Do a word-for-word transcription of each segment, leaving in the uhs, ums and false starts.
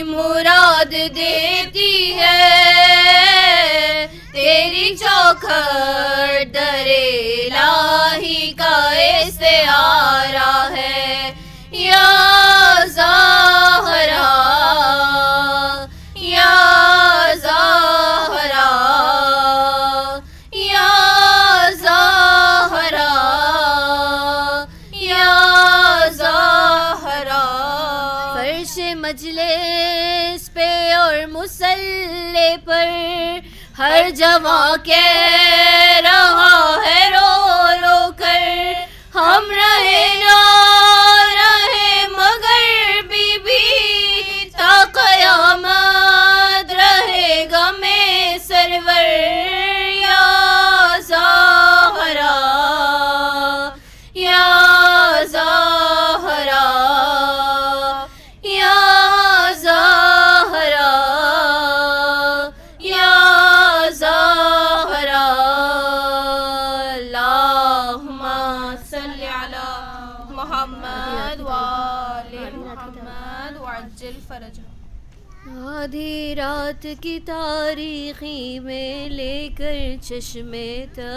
مراد دیتی ہے، تیری چوکھٹ در الہی کا استعارہ ہے یا زہرا یا زہرا یا زہرا یا زہرا۔ فرش مجلس پہ اور مصلی پر ہر جواں کہہ رہا ہے رو رو کر، ہم رہے نہ رہے مگر بی بی تا قیامت رہے گا میں سرور یا زہرا یا زہرا یا زہرا یا زہرا۔ اللہم صلی علی محمد وآل محمد وعجل فرجہ۔ آدھی رات کی تاریخی میں لے کر چشمے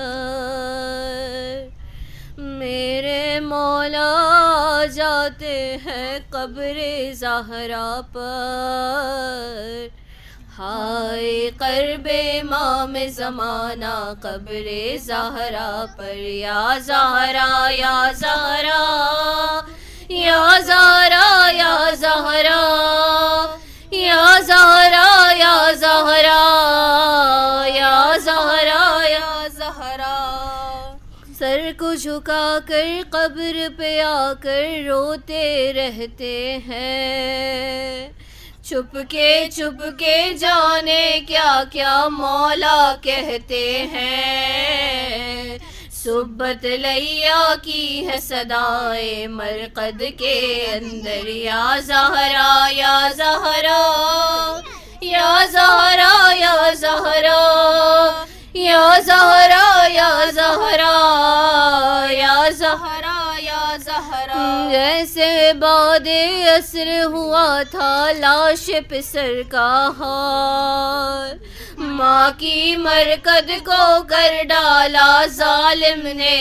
تر میرے مولا جاتے ہیں قبر زہرا پر، ہائے قرب امام زمانہ قبر زہرا پر، یا زہرا یا زہرا یا زہرا یا زہرا یا زہرا یا زہرا یا زہرا یا زہرا۔ سر کو جھکا کر قبر پہ آ کر روتے رہتے ہیں، چھپ کے چھپ کے جانے کیا کیا مولا کہتے ہیں، صبح لیا کی ہے صدائے مرقد کے اندر، یا زہرا یا زہرا یا زہرا یا زہرا یا زہرا یا زہرا یا زہرا یا زہرا۔ جیسے بعد عصر ہوا تھا لاش پہ سر کا حال، ماں کی مرکد کو کر ڈالا ظالم نے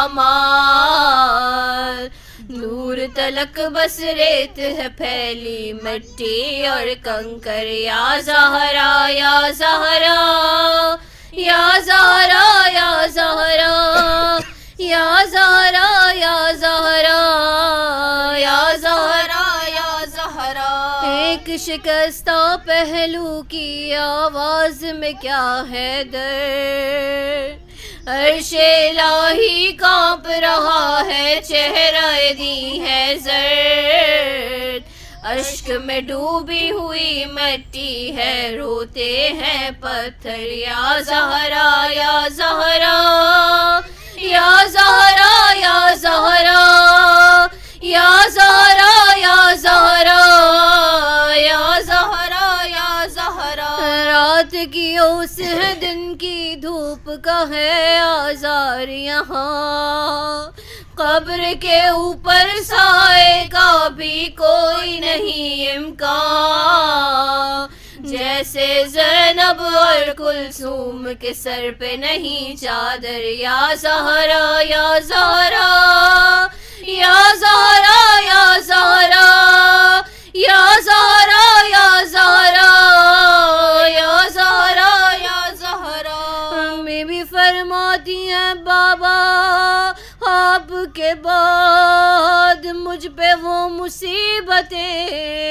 پامال، دور تلک بس ریت ہے پھیلی مٹی اور کنکر، یا زہرا یا زہرا یا زہرا یا زہرا یا زہرا یا زہرا یا زہرا یا زہرا۔ ایک شکستہ پہلو کی آواز میں کیا ہے درد، عرش الہی کانپ رہا ہے چہرہ دی ہے زرد، اشک میں ڈوبی ہوئی مٹی ہے روتے ہیں پتھر، یا زہرا یا زہرا یا زہرا یا زہرا یا زہرا یا زہرا یا زہرا یا زہرا۔ رات کی اوس ہے دن کی دھوپ کا ہے آزار یہاں، قبر کے اوپر سائے کا بھی کوئی نہیں امکان، جیسے زینب اور کلثوم کے سر پہ نہیں چادر، یا زہرا یا زہرا یا زہرا یا زہرا یا زہرا یا زہرا یا زہرا یا زہرا۔ میں بھی فرماتی ہیں بابا آپ کے بعد مجھ پہ وہ مصیبتیں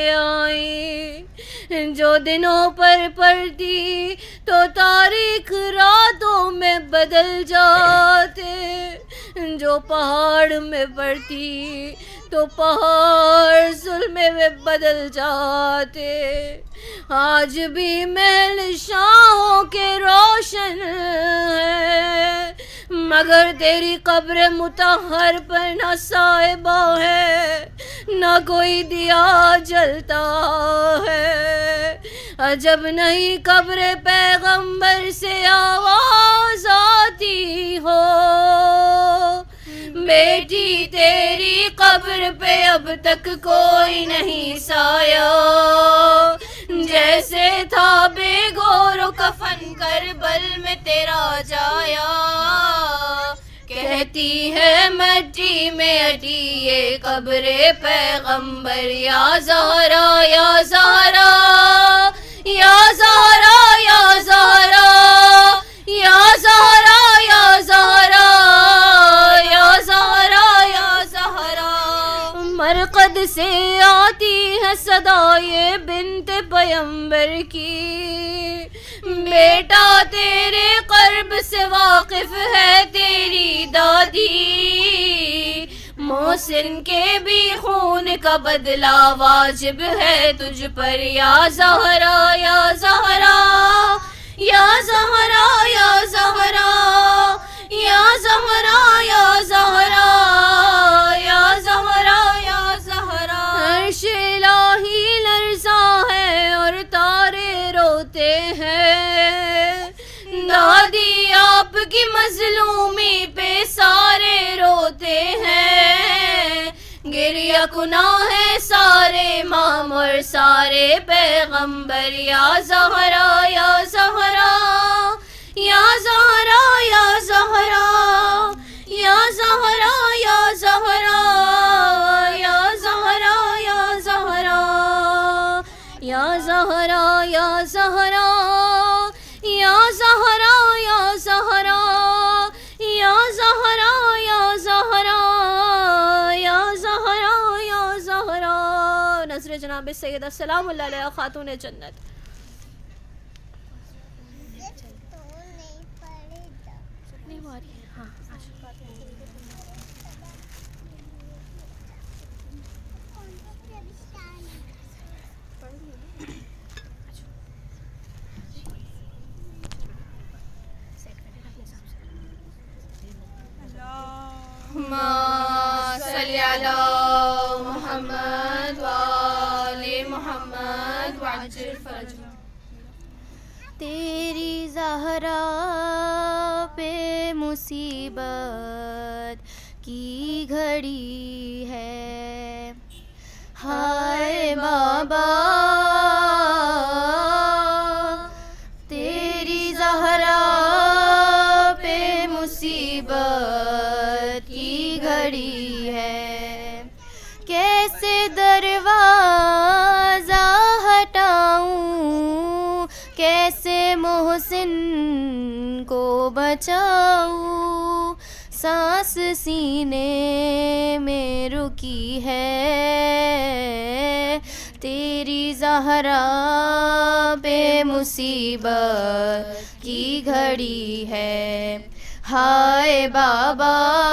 آئیں جو دنوں پر پڑتی تو تاریک راتوں میں بدل جاتے، جو پہاڑ میں پڑتی تو پہاڑ ظلمے میں بدل جاتے، آج بھی محل شاہوں کے روشن ہے مگر تیری قبر مطہر پر نہ صاحبہ ہے نہ کوئی دیا جلتا ہے، عجب نہیں قبر پیغمبر سے آواز آتی ہو، بیٹی تیری قبر پہ اب تک کوئی نہیں سایہ، بے گور و کفن کربل میں تیرا جایا، کہتی ہے مٹی میں اٹی یہ قبر پیغمبر، یا زہرا یا زہرا یا زہرا یا زہرا یا زہرا یا زہرا یا زہرا یا زہرا۔ مرقد سے آتی ہے صدا یہ بنت پیمبر کی، بیٹا تیرے قرب سے واقف ہے تیری دادی، محسن کے بھی خون کا بدلہ واجب ہے تجھ پر، یا زہرا یا زہرا یا زہرا یا زہرا یا زہرا یا زہرا یا زہرا یا زہرا۔ عرش الہی لرزاں ہے اور تارے روتے ہیں، دادی آپ کی مظلومی پہ سارے روتے ہیں، گریہ کناں ہے سارے امام اور سارے پیغمبر، یا زہرا یا زہرا یا زہرا یا زہرا یا زہرا یا زہرا یا زہرا یا زہرا یا زہرا یا زہرا یا زہرا یا زہرا یا زہرا یا زہرا یا زہرا یا زہرا۔ نظر جناب سیدہ سلام اللہ علیہ خاتون جنت۔ صلی علی محمد وآل محمد وعجل فرجنا۔ تیری زہرا پہ مصیبت کی گھڑی ہے، ہائے بابا تیری زہرا پہ مصیبت کی گھڑی ہے، کیسے دروازہ ہٹاؤں، کیسے محسن کو بچاؤں، سانس سینے میں رکی ہے، تیری زہرا پہ مصیبت کی گھڑی ہے، ہائے بابا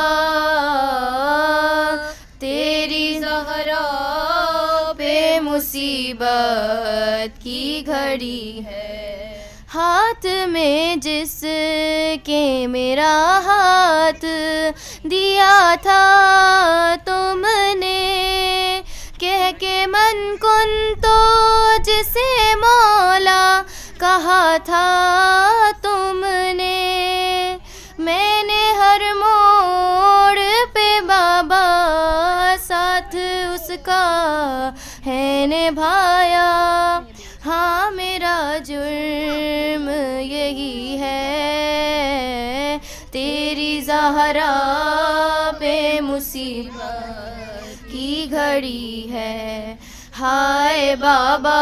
تیری زہرا پہ مصیبت کی گھڑی ہے، ہاتھ میں جس کے میرا ہاتھ دیا تھا تم نے، کہہ کے من کن تو جسے مولا کہا تھا تم نے، میں نے ہر موڑ پہ بابا ساتھ اس کا ہے نبھایا، ہاں میرا جرم یہی ہے، تیری زہرا پہ مصیبت کی گھڑی ہے، ہائے بابا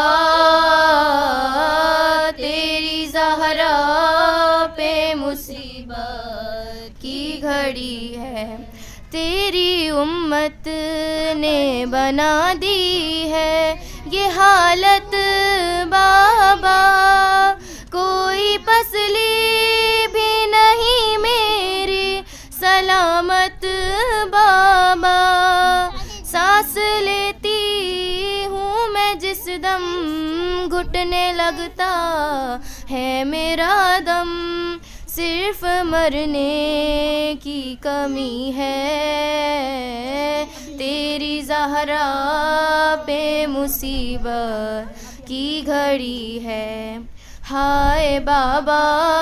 تیری زہرا پہ مصیبت کی گھڑی ہے، تیری امت نے بنا دی ہے یہ حالت بابا، کوئی پسلی بھی نہیں میری سلامت بابا، سانس لیتی ہوں میں جس دم گھٹنے لگتا ہے میرا دم، صرف مرنے کی کمی ہے، تیری زہرا پہ مصیبت کی گھڑی ہے، ہائے بابا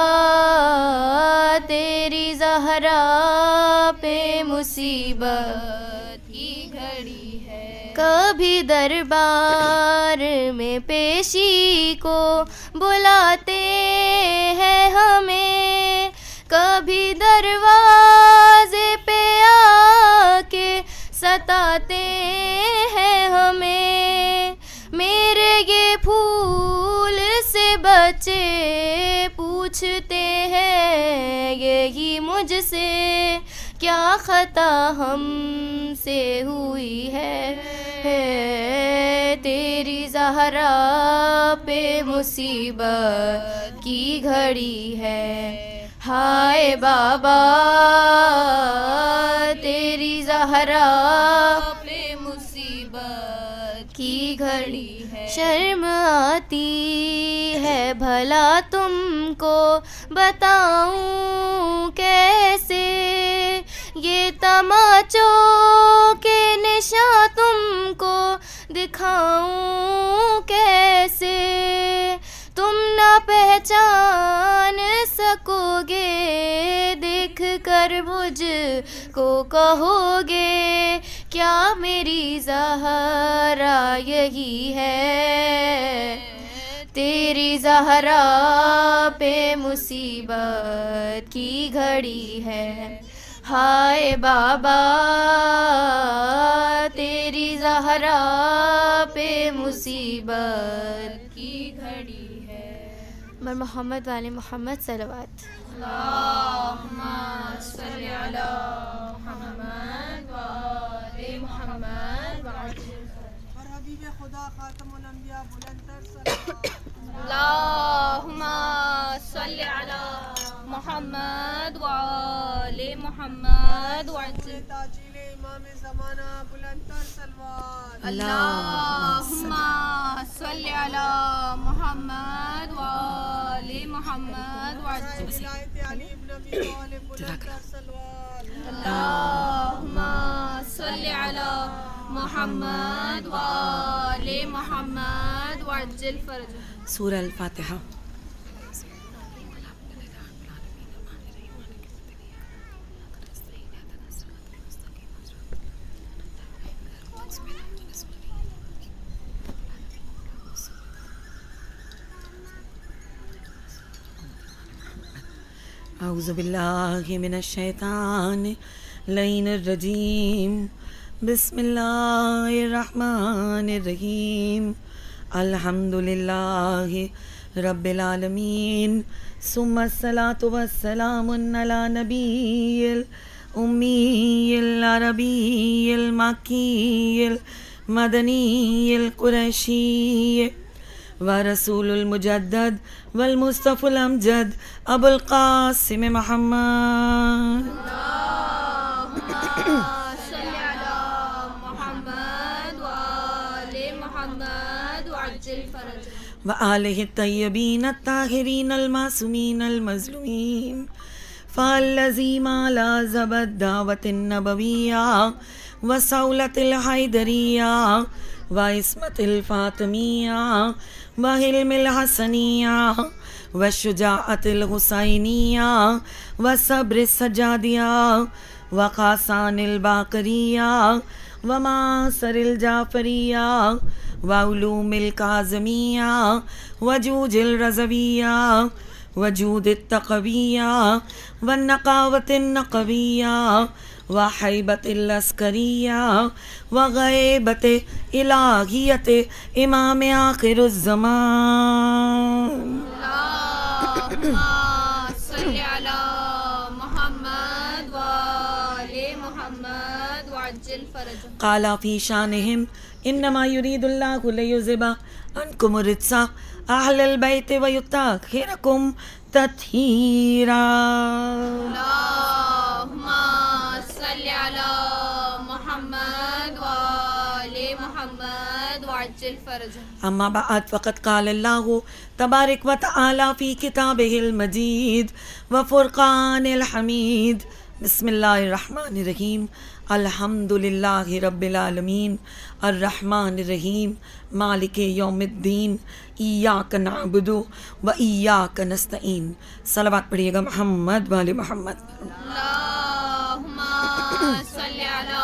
تیری زہرا پہ مصیبت کی گھڑی ہے، کبھی دربار میں پیشی کو بلاتے ہیں ہمیں، کبھی دروازے پہ آ کے ستاتے ہیں ہمیں، میرے یہ پھول سے بچے پوچھتے ہیں یہی مجھ سے کیا خطا ہم سے ہوئی ہے، ہے تیری زہرا پہ مصیبت کی گھڑی ہے، ہائے بابا تیری زہرا پہ مصیبت کی گھڑی ہے، شرم آتی ہے بھلا تم کو بتاؤں کیسے، یہ تماچوں کے نشاں تم کو دکھاؤں کیسے، تم نہ پہچان سکو گے، دیکھ کر مجھ کو کہو گے کیا میری زہرا یہی ہے، تیری زہرا پہ مصیبت کی گھڑی ہے، ہائے بابا تیری زہرا پہ مصیبت کی گھڑی ہے۔ بر محمد والے محمد صلوات۔ اللہم صلی علی محمد وآل محمد اور حبیب خدا خاتم الانبیاء بلند تر صلوات۔ اللہم صلی علی محمد وآل محمد وعجل تاجیل امام زمانہ بلند تر صلوات۔ اللہم صلی علی محمد وآل محمد وعجل ولایت علی ابن ابی طالب بلند تر صلوات۔ اللہم صلی علی محمد وآل محمد وعجل فرجہ۔ سورہ الفاتحہ۔ اعوذ باللہ من الشیطان اللعین الرجیم، بسم اللہ الرحمن الرحیم، الحمد للہ رب العالمین، ثم الصلاة والسلام علی نبی الامی العربی المکی المدنی القریشی ورسول المجدد والمصطفى الامجد ابو القاسم محمد صلی علی محمد وآل محمد وعجل فرجہ۔ وآلہ الطیبین الطاہرین المعصومین المظلومین، فالذی ما لازم الدعوة النبویہ وصولة الحیدریہ وعصمت الفاطمیہ وحلم الحسنیہ وشجاعت الحسینیہ وصبر السجادیہ وقاسان الباقریہ ومعاصر الجعفریہ وعلوم الکاظمیہ وجوج الرضویہ وجود التقویہ والنقاوت النقویہ وحیبت العسکریہ وغیبت الہیت امام آخر الزمان۔ اللہم صلی علی محمد وآل محمد وعجل فرجہ۔ قال فی شانہم انما یرید اللہ لیذہب عنکم الرجس اہل البیت ویطہرکم تطہیرا۔ اللہم صلی علی محمد وآل محمد وعجل فرجہ۔ اما بعد فقد قال اللہ تبارک و تعالی فی کتابہ المجید وفرقان الحمید، بسم اللہ الرحمن الرحیم، الحمد للہ رب العالمین الرحمن الرحیم مالک یوم الدین، ایاک نعبد و ایاک نستعین۔ صلوات پڑھیے گا محمد والے محمد۔ اللہم صلی علی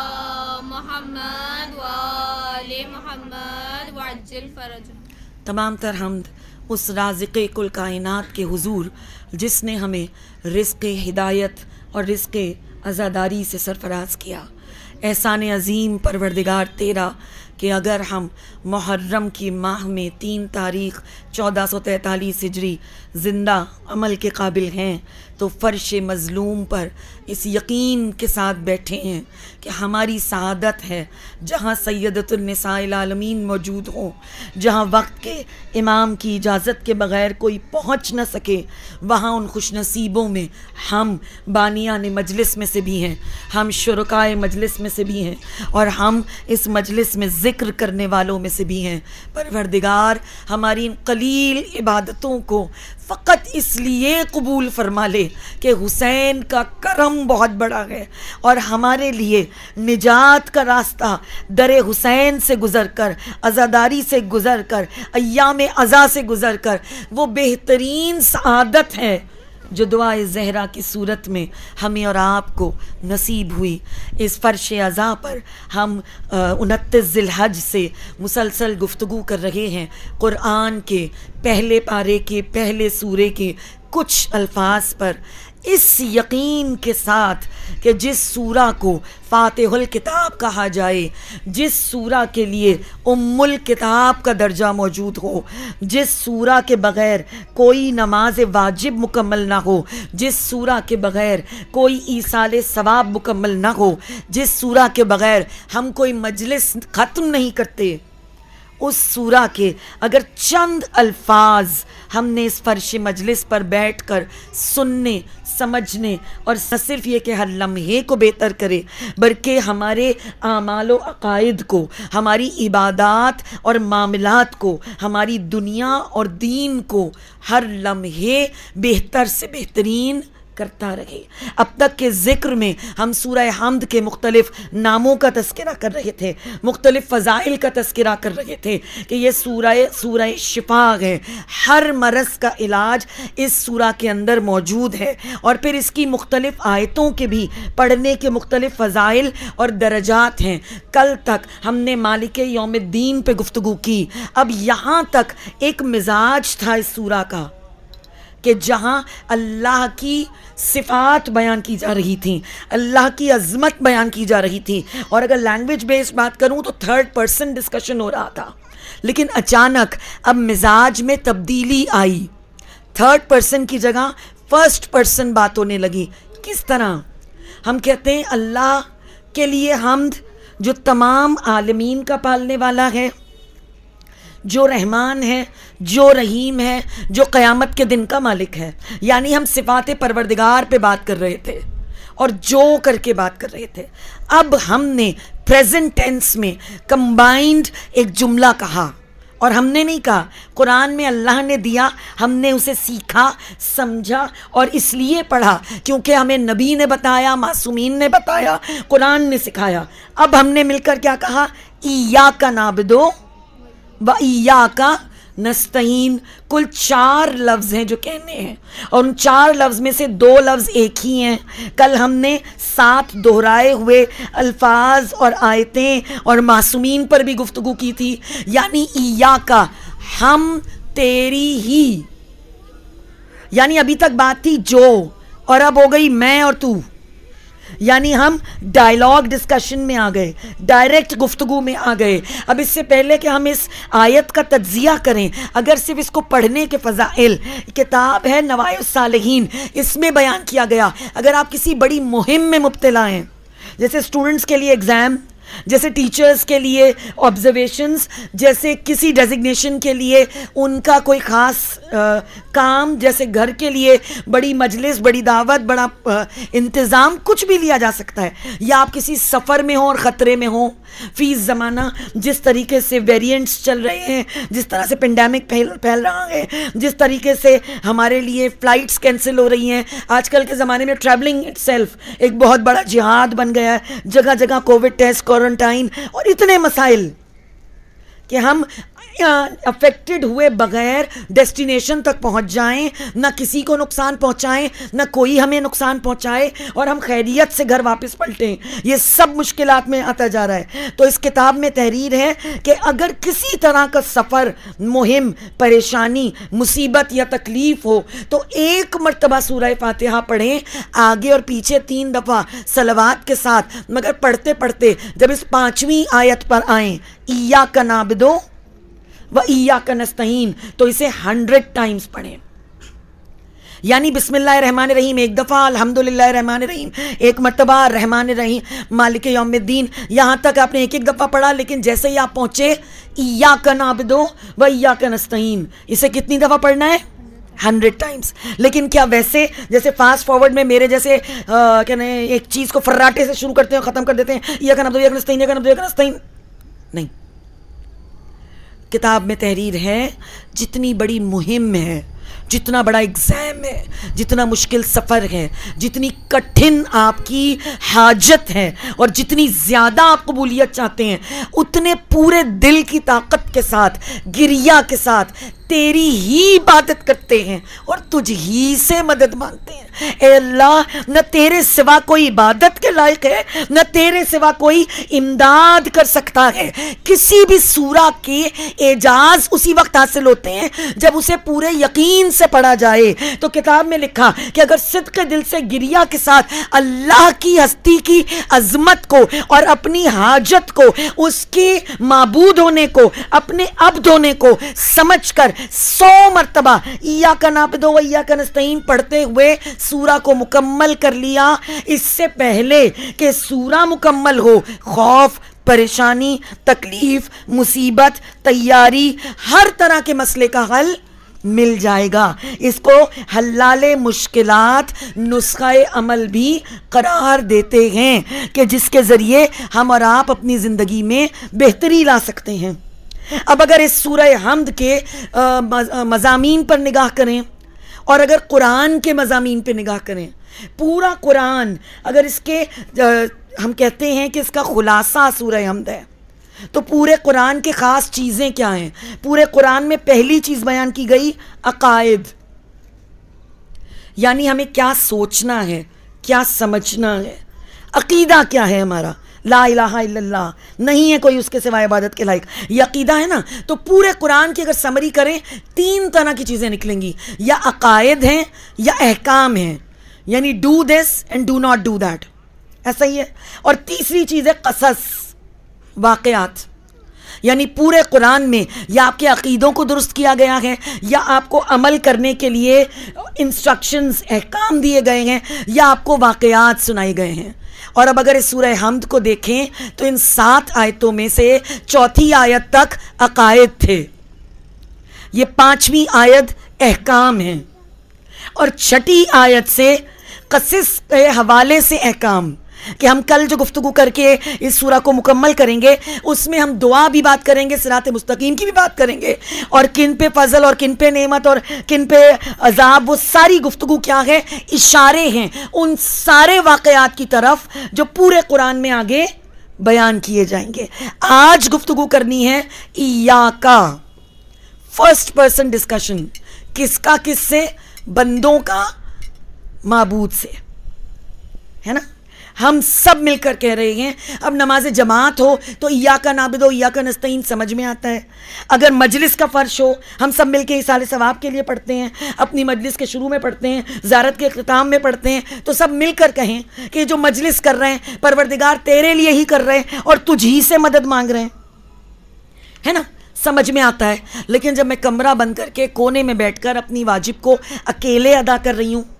محمد وآل محمد وعجل فرجہ۔ تمام تر حمد اس رازق کل کائنات کے حضور جس نے ہمیں رزق ہدایت اور رزق عزاداری سے سرفراز کیا. احسان عظیم پروردگار تیرا کہ اگر ہم محرم کی ماہ میں تین تاریخ چودہ سو تینتالیس ہجری زندہ عمل کے قابل ہیں تو فرش مظلوم پر اس یقین کے ساتھ بیٹھے ہیں کہ ہماری سعادت ہے جہاں سیدۃ النساء العالمین موجود ہوں، جہاں وقت کے امام کی اجازت کے بغیر کوئی پہنچ نہ سکے، وہاں ان خوش نصیبوں میں ہم بانیان مجلس میں سے بھی ہیں، ہم شرکائے مجلس میں سے بھی ہیں، اور ہم اس مجلس میں ذکر کرنے والوں میں سے بھی ہیں. پروردگار ہماری ان قلیل عبادتوں کو فقط اس لیے قبول فرما لے کہ حسین کا کرم بہت بڑا ہے، اور ہمارے لیے نجات کا راستہ در حسین سے گزر کر، عزاداری سے گزر کر، ایام عزا سے گزر کر وہ بہترین سعادت ہے جو دعائے زہرا کی صورت میں ہمیں اور آپ کو نصیب ہوئی. اس فرش عزا پر ہم انتیس ذی الحج سے مسلسل گفتگو کر رہے ہیں قرآن کے پہلے پارے کے پہلے سورے کے کچھ الفاظ پر، اس یقین کے ساتھ کہ جس سورہ کو فاتح الکتاب کہا جائے، جس سورہ کے لیے ام الکتاب کا درجہ موجود ہو، جس سورہ کے بغیر کوئی نماز واجب مکمل نہ ہو، جس سورہ کے بغیر کوئی ایصال ثواب مکمل نہ ہو، جس سورہ کے بغیر ہم کوئی مجلس ختم نہیں کرتے، اس سورہ کے اگر چند الفاظ ہم نے اس فرش مجلس پر بیٹھ کر سننے، سمجھنے، اور نہ صرف یہ کہ ہر لمحے کو بہتر کرے بلکہ ہمارے اعمال و عقائد کو، ہماری عبادات اور معاملات کو، ہماری دنیا اور دین کو ہر لمحے بہتر سے بہترین کرتا رہے. اب تک کے ذکر میں ہم سورہ حمد کے مختلف ناموں کا تذکرہ کر رہے تھے، مختلف فضائل کا تذکرہ کر رہے تھے کہ یہ سورہ سورہ شفا ہے، ہر مرض کا علاج اس سورہ کے اندر موجود ہے، اور پھر اس کی مختلف آیتوں کے بھی پڑھنے کے مختلف فضائل اور درجات ہیں. کل تک ہم نے مالک یوم الدین پہ گفتگو کی. اب یہاں تک ایک مزاج تھا اس سورہ کا کہ جہاں اللہ کی صفات بیان کی جا رہی تھیں، اللہ کی عظمت بیان کی جا رہی تھی، اور اگر لینگویج بیس بات کروں تو تھرڈ پرسن ڈسکشن ہو رہا تھا. لیکن اچانک اب مزاج میں تبدیلی آئی، تھرڈ پرسن کی جگہ فرسٹ پرسن بات ہونے لگی. کس طرح؟ ہم کہتے ہیں اللہ کے لیے حمد جو تمام عالمین کا پالنے والا ہے، جو رحمان ہے، جو رحیم ہے، جو قیامت کے دن کا مالک ہے. یعنی ہم صفات پروردگار پہ بات کر رہے تھے اور جو کر کے بات کر رہے تھے. اب ہم نے پریزنٹ ٹینس میں کمبائنڈ ایک جملہ کہا، اور ہم نے نہیں کہا، قرآن میں اللہ نے دیا، ہم نے اسے سیکھا، سمجھا، اور اس لیے پڑھا کیونکہ ہمیں نبی نے بتایا، معصومین نے بتایا، قرآن نے سکھایا. اب ہم نے مل کر کیا کہا؟ ایاک نعبدو و ایاک نستعین. کل چار لفظ ہیں جو کہنے ہیں، اور ان چار لفظ میں سے دو لفظ ایک ہی ہیں. کل ہم نے سات دہرائے ہوئے الفاظ اور آیتیں اور معصومین پر بھی گفتگو کی تھی. یعنی ایاک، ہم تیری ہی، یعنی ابھی تک بات تھی جو، اور اب ہو گئی میں اور تو. یعنی ہم ڈائیلاگ ڈسکشن میں آ گئے، ڈائریکٹ گفتگو میں آ گئے. اب اس سے پہلے کہ ہم اس آیت کا تجزیہ کریں، اگر صرف اس کو پڑھنے کے فضائل، کتاب ہے نوائے الصالحین، اس میں بیان کیا گیا. اگر آپ کسی بڑی مہم میں مبتلا ہیں، جیسے اسٹوڈنٹس کے لیے ایگزام، جیسے ٹیچرز کے لیے آبزرویشنز، جیسے کسی ڈیزگنیشن کے لیے ان کا کوئی خاص کام، جیسے گھر کے لیے بڑی مجلس، بڑی دعوت، بڑا انتظام، کچھ بھی لیا جا سکتا ہے. یا آپ کسی سفر میں ہوں اور خطرے میں ہوں. فی زمانہ جس طریقے سے ویریئنٹس چل رہے ہیں، جس طرح سے پینڈیمک پھیل پھیل رہا ہے، جس طریقے سے ہمارے لیے فلائٹس کینسل ہو رہی ہیں، آج کل کے زمانے میں ٹریولنگ اٹ سیلف ایک بہت بڑا جہاد بن گیا ہے. جگہ جگہ کووڈ ٹیسٹ، کوارنٹائن، اور اتنے مسائل کہ ہم افیکٹڈ ہوئے بغیر ڈیسٹینیشن تک پہنچ جائیں, نہ کسی کو نقصان پہنچائیں, نہ کوئی ہمیں نقصان پہنچائے, اور ہم خیریت سے گھر واپس پلٹیں. یہ سب مشکلات میں آتا جا رہا ہے. تو اس کتاب میں تحریر ہے کہ اگر کسی طرح کا سفر, مہم, پریشانی, مصیبت یا تکلیف ہو تو ایک مرتبہ سورہ فاتحہ پڑھیں, آگے اور پیچھے تین دفعہ صلوات کے ساتھ, مگر پڑھتے پڑھتے جب اس پانچویں آیت پر آئیں ایاک نعبد و ایاک نستعین تو اسے ہنڈریڈ ٹائمز پڑھیں. یعنی بسم اللہ الرحمن الرحیم ایک دفعہ, الحمدللہ الرحمن الرحیم ایک مرتبہ, الرحمن الرحیم مالک یوم الدین, یہاں تک آپ نے ایک ایک دفعہ پڑھا. لیکن جیسے ہی آپ پہنچے ایاک نعبد و ایاک نستعین, اسے کتنی دفعہ پڑھنا ہے؟ Hundred times. لیکن کیا ویسے جیسے فاسٹ فارورڈ میں میرے جیسے کیا نا ایک چیز کو فراٹے سے شروع کرتے ہیں, ختم کر دیتے ہیں ایاک نعبد و ایاک نستعین, ایاک نعبد و ایاک نستعین؟ نہیں. کتاب میں تحریر ہے جتنی بڑی مہم ہے, جتنا بڑا ایگزام ہے, جتنا مشکل سفر ہے, جتنی کٹھن آپ کی حاجت ہے, اور جتنی زیادہ آپ قبولیت چاہتے ہیں, اتنے پورے دل کی طاقت کے ساتھ, گریہ کے ساتھ تیری ہی عبادت کرتے ہیں اور تجھ ہی سے مدد مانگتے ہیں. اے اللہ, نہ تیرے سوا کوئی عبادت کے لائق ہے, نہ تیرے سوا کوئی امداد کر سکتا ہے. کسی بھی سورہ کے اعجاز اسی وقت حاصل ہوتے ہیں جب اسے پورے یقین سے پڑھا جائے. تو کتاب میں لکھا کہ اگر صدق دل سے گریہ کے ساتھ اللہ کی ہستی کی عظمت کو اور اپنی حاجت کو, اس کے معبود ہونے کو, اپنے عبد ہونے کو سمجھ کر سو مرتبہ ایاک نعبد و ایاک نستعین پڑھتے ہوئے سورہ کو مکمل کر لیا, اس سے پہلے کہ سورہ مکمل ہو خوف, پریشانی, تکلیف, مصیبت, تیاری, ہر طرح کے مسئلے کا حل مل جائے گا. اس کو حلال مشکلات نسخہ عمل بھی قرار دیتے ہیں کہ جس کے ذریعے ہم اور آپ اپنی زندگی میں بہتری لا سکتے ہیں. اب اگر اس سورہ حمد کے مضامین پر نگاہ کریں اور اگر قرآن کے مضامین پہ نگاہ کریں, پورا قرآن اگر اس کے ہم کہتے ہیں کہ اس کا خلاصہ سورہ حمد ہے, تو پورے قرآن کے خاص چیزیں کیا ہیں؟ پورے قرآن میں پہلی چیز بیان کی گئی عقائد, یعنی ہمیں کیا سوچنا ہے, کیا سمجھنا ہے, عقیدہ کیا ہے ہمارا. لا الہ الا اللہ, نہیں ہے کوئی اس کے سوائے عبادت کے لائق, یہ عقیدہ ہے نا. تو پورے قرآن کی اگر سمری کریں تین طرح کی چیزیں نکلیں گی, یا عقائد ہیں یا احکام ہیں, یعنی do this and do not do that, ایسا ہی ہے. اور تیسری چیز ہے قصص, واقعات. یعنی پورے قرآن میں یا آپ کے عقیدوں کو درست کیا گیا ہے, یا آپ کو عمل کرنے کے لیے انسٹرکشنز, احکام دیے گئے ہیں, یا آپ کو واقعات سنائے گئے ہیں. اور اب اگر اس سورہ حمد کو دیکھیں تو ان سات آیتوں میں سے چوتھی آیت تک عقائد تھے, یہ پانچویں آیت احکام ہیں, اور چھٹی آیت سے قصص کے حوالے سے احکام. کہ ہم کل جو گفتگو کر کے اس سورہ کو مکمل کریں گے اس میں ہم دعا بھی بات کریں گے, صراط مستقیم کی بھی بات کریں گے, اور کن پہ فضل اور کن پہ نعمت اور کن پہ عذاب, وہ ساری گفتگو کیا ہے؟ اشارے ہیں ان سارے واقعات کی طرف جو پورے قرآن میں آگے بیان کیے جائیں گے. آج گفتگو کرنی ہے ایاکا, فرسٹ پرسن ڈسکشن, کس کا کس سے؟ بندوں کا معبود سے, ہے نا. ہم سب مل کر کہہ رہے ہیں. اب نماز جماعت ہو تو ایاک نعبد و ایاک نستعین سمجھ میں آتا ہے. اگر مجلس کا فرش ہو, ہم سب مل کے ایصال ثواب کے لیے پڑھتے ہیں, اپنی مجلس کے شروع میں پڑھتے ہیں, زیارت کے اختتام میں پڑھتے ہیں, تو سب مل کر کہیں کہ جو مجلس کر رہے ہیں پروردگار تیرے لیے ہی کر رہے ہیں اور تجھ ہی سے مدد مانگ رہے ہیں, ہے نا. سمجھ میں آتا ہے. لیکن جب میں کمرہ بند کر کے کونے میں بیٹھ کر اپنی واجب کو اکیلے ادا کر رہی ہوں,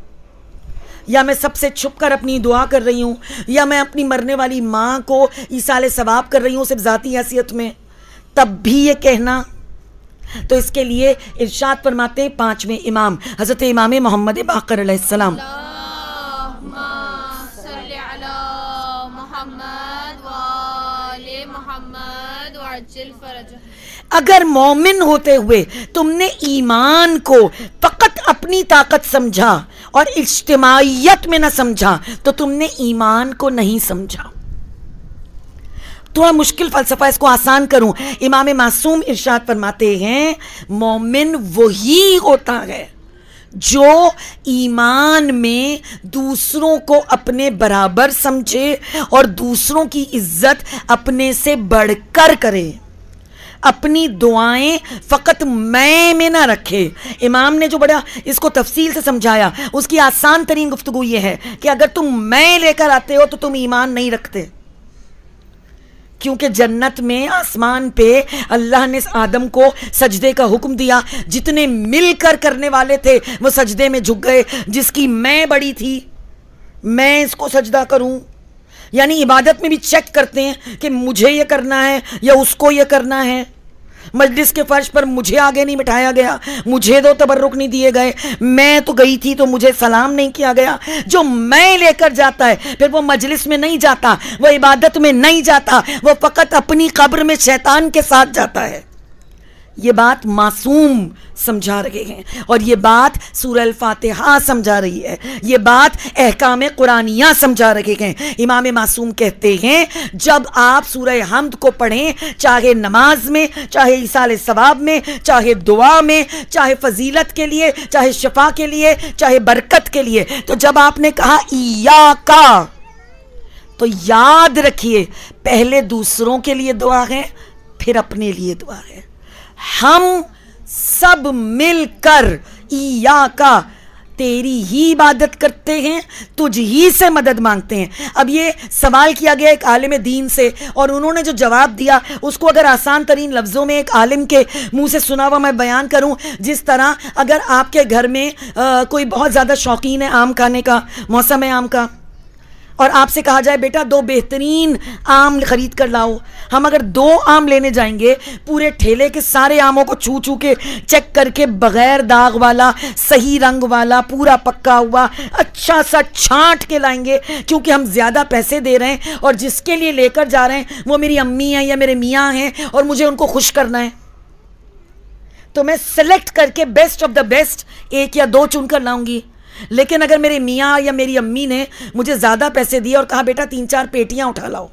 یا میں سب سے چھپ کر اپنی دعا کر رہی ہوں, یا میں اپنی مرنے والی ماں کو ایصال ثواب کر رہی ہوں صرف ذاتی حیثیت میں, تب بھی یہ کہنا. تو اس کے لیے ارشاد فرماتے ہیں پانچویں امام حضرت امام محمد باقر علیہ السلام, اللہم صلی علی محمد وآل محمد وعجل فرجہ. اگر مومن ہوتے ہوئے تم نے ایمان کو فقط اپنی طاقت سمجھا اور اجتماعیت میں نہ سمجھا تو تم نے ایمان کو نہیں سمجھا. تھوڑا مشکل فلسفہ، اس کو آسان کروں. امام معصوم ارشاد فرماتے ہیں مومن وہی ہوتا ہے جو ایمان میں دوسروں کو اپنے برابر سمجھے اور دوسروں کی عزت اپنے سے بڑھ کر کرے، اپنی دعائیں فقط میں میں نہ رکھے. امام نے جو بڑا اس کو تفصیل سے سمجھایا، اس کی آسان ترین گفتگو یہ ہے کہ اگر تم میں لے کر آتے ہو تو تم ایمان نہیں رکھتے، کیونکہ جنت میں آسمان پہ اللہ نے آدم کو سجدے کا حکم دیا، جتنے مل کر کرنے والے تھے وہ سجدے میں جھک گئے. جس کی میں بڑی تھی میں اس کو سجدہ کروں، یعنی عبادت میں بھی چیک کرتے ہیں کہ مجھے یہ کرنا ہے یا اس کو یہ کرنا ہے. مجلس کے فرش پر مجھے آگے نہیں بٹھایا گیا، مجھے دو تبرک نہیں دیے گئے، میں تو گئی تھی تو مجھے سلام نہیں کیا گیا. جو میں لے کر جاتا ہے پھر وہ مجلس میں نہیں جاتا، وہ عبادت میں نہیں جاتا، وہ فقط اپنی قبر میں شیطان کے ساتھ جاتا ہے. یہ بات معصوم سمجھا رہے ہیں اور یہ بات سورہ الفاتحہ سمجھا رہی ہے، یہ بات احکام قرآنیہ سمجھا رہے ہیں. امام معصوم کہتے ہیں جب آپ سورہ حمد کو پڑھیں، چاہے نماز میں، چاہے ایصال ثواب میں، چاہے دعا میں، چاہے فضیلت کے لیے، چاہے شفا کے لیے، چاہے برکت کے لیے، تو جب آپ نے کہا ایاکا تو یاد رکھیے پہلے دوسروں کے لیے دعا ہے پھر اپنے لیے دعا ہے. ہم سب مل کر ایاکا تیری ہی عبادت کرتے ہیں، تجھ ہی سے مدد مانگتے ہیں. اب یہ سوال کیا گیا ایک عالم دین سے اور انہوں نے جو جواب دیا اس کو اگر آسان ترین لفظوں میں ایک عالم کے منہ سے سنا ہوا میں بیان کروں، جس طرح اگر آپ کے گھر میں کوئی بہت زیادہ شوقین ہے آم کھانے کا، موسم ہے آم کا، اور آپ سے کہا جائے بیٹا دو بہترین آم خرید کر لاؤ، ہم اگر دو آم لینے جائیں گے پورے ٹھیلے کے سارے آموں کو چھو چھو کے چیک کر کے بغیر داغ والا، صحیح رنگ والا، پورا پکا ہوا اچھا سا چھانٹ کے لائیں گے، کیونکہ ہم زیادہ پیسے دے رہے ہیں اور جس کے لیے لے کر جا رہے ہیں وہ میری امی ہیں یا میرے میاں ہیں اور مجھے ان کو خوش کرنا ہے، تو میں سلیکٹ کر کے بیسٹ آف دا بیسٹ ایک یا دو چن کر لاؤں گی. لیکن اگر میرے میاں یا میری امی نے مجھے زیادہ پیسے دیے اور کہا بیٹا تین چار پیٹیاں اٹھا لاؤ،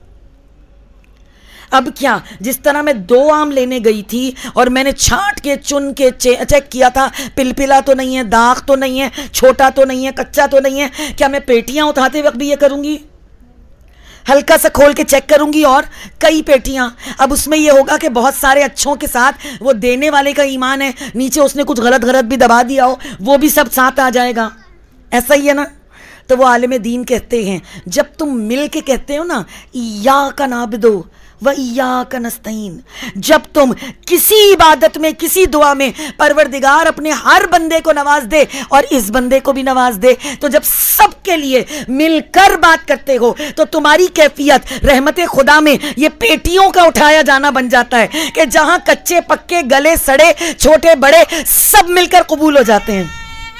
اب کیا جس طرح میں دو آم لینے گئی تھی اور میں نے چھانٹ کے چن کے چیک کیا تھا پلپلا تو نہیں ہے، داغ تو نہیں ہے، چھوٹا تو نہیں ہے، کچا تو نہیں ہے، کیا میں پیٹیاں اٹھاتے وقت بھی یہ کروں گی؟ ہلکا سا کھول کے چیک کروں گی اور کئی پیٹیاں. اب اس میں یہ ہوگا کہ بہت سارے اچھوں کے ساتھ وہ دینے والے کا ایمان ہے، نیچے اس نے کچھ غلط غلط بھی دبا دیا ہو وہ بھی سب ساتھ آ جائے گا. ایسا ہی ہے نا. تو وہ عالم دین کہتے ہیں جب تم مل کے کہتے ہو نا ایاک نعبدو و ایاک نستعین، جب تم کسی عبادت میں، کسی دعا میں پروردگار اپنے ہر بندے کو نواز دے اور اس بندے کو بھی نواز دے، تو جب سب کے لیے مل کر بات کرتے ہو تو تمہاری کیفیت رحمت خدا میں یہ پیٹیوں کا اٹھایا جانا بن جاتا ہے کہ جہاں کچے پکے گلے سڑے چھوٹے بڑے سب مل کر قبول ہو جاتے ہیں.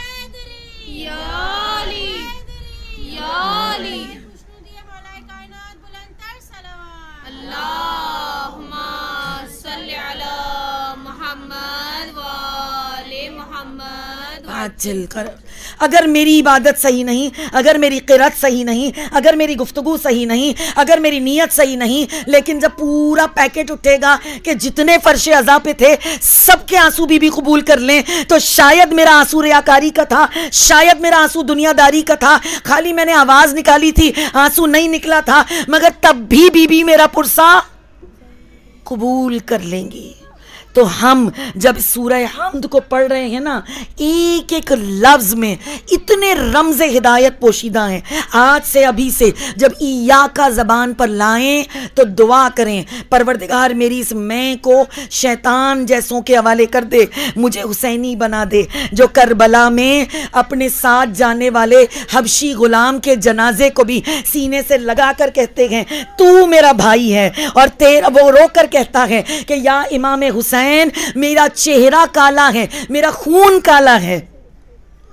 چل کر اگر میری عبادت صحیح نہیں، اگر میری قرات صحیح نہیں، اگر میری گفتگو صحیح نہیں، اگر میری نیت صحیح نہیں، لیکن جب پورا پیکٹ اٹھے گا کہ جتنے فرش عزا پہ تھے سب کے آنسو بھی بھی قبول کر لیں، تو شاید میرا آنسو ریاکاری کا تھا، شاید میرا آنسو دنیا داری کا تھا، خالی میں نے آواز نکالی تھی، آنسو نہیں نکلا تھا، مگر تب بھی بی بی میرا پرسا قبول کر لیں گی. تو ہم جب سورہ حمد کو پڑھ رہے ہیں نا، ایک ایک لفظ میں اتنے رمز ہدایت پوشیدہ ہیں. آج سے ابھی سے جب ایاکا زبان پر لائیں تو دعا کریں پروردگار میری اس میں کو شیطان جیسوں کے حوالے کر دے، مجھے حسینی بنا دے، جو کربلا میں اپنے ساتھ جانے والے حبشی غلام کے جنازے کو بھی سینے سے لگا کر کہتے ہیں تو میرا بھائی ہے، اور تیرا وہ رو کر کہتا ہے کہ یا امام حسین میرا چہرہ کالا ہے، میرا خون کالا ہے.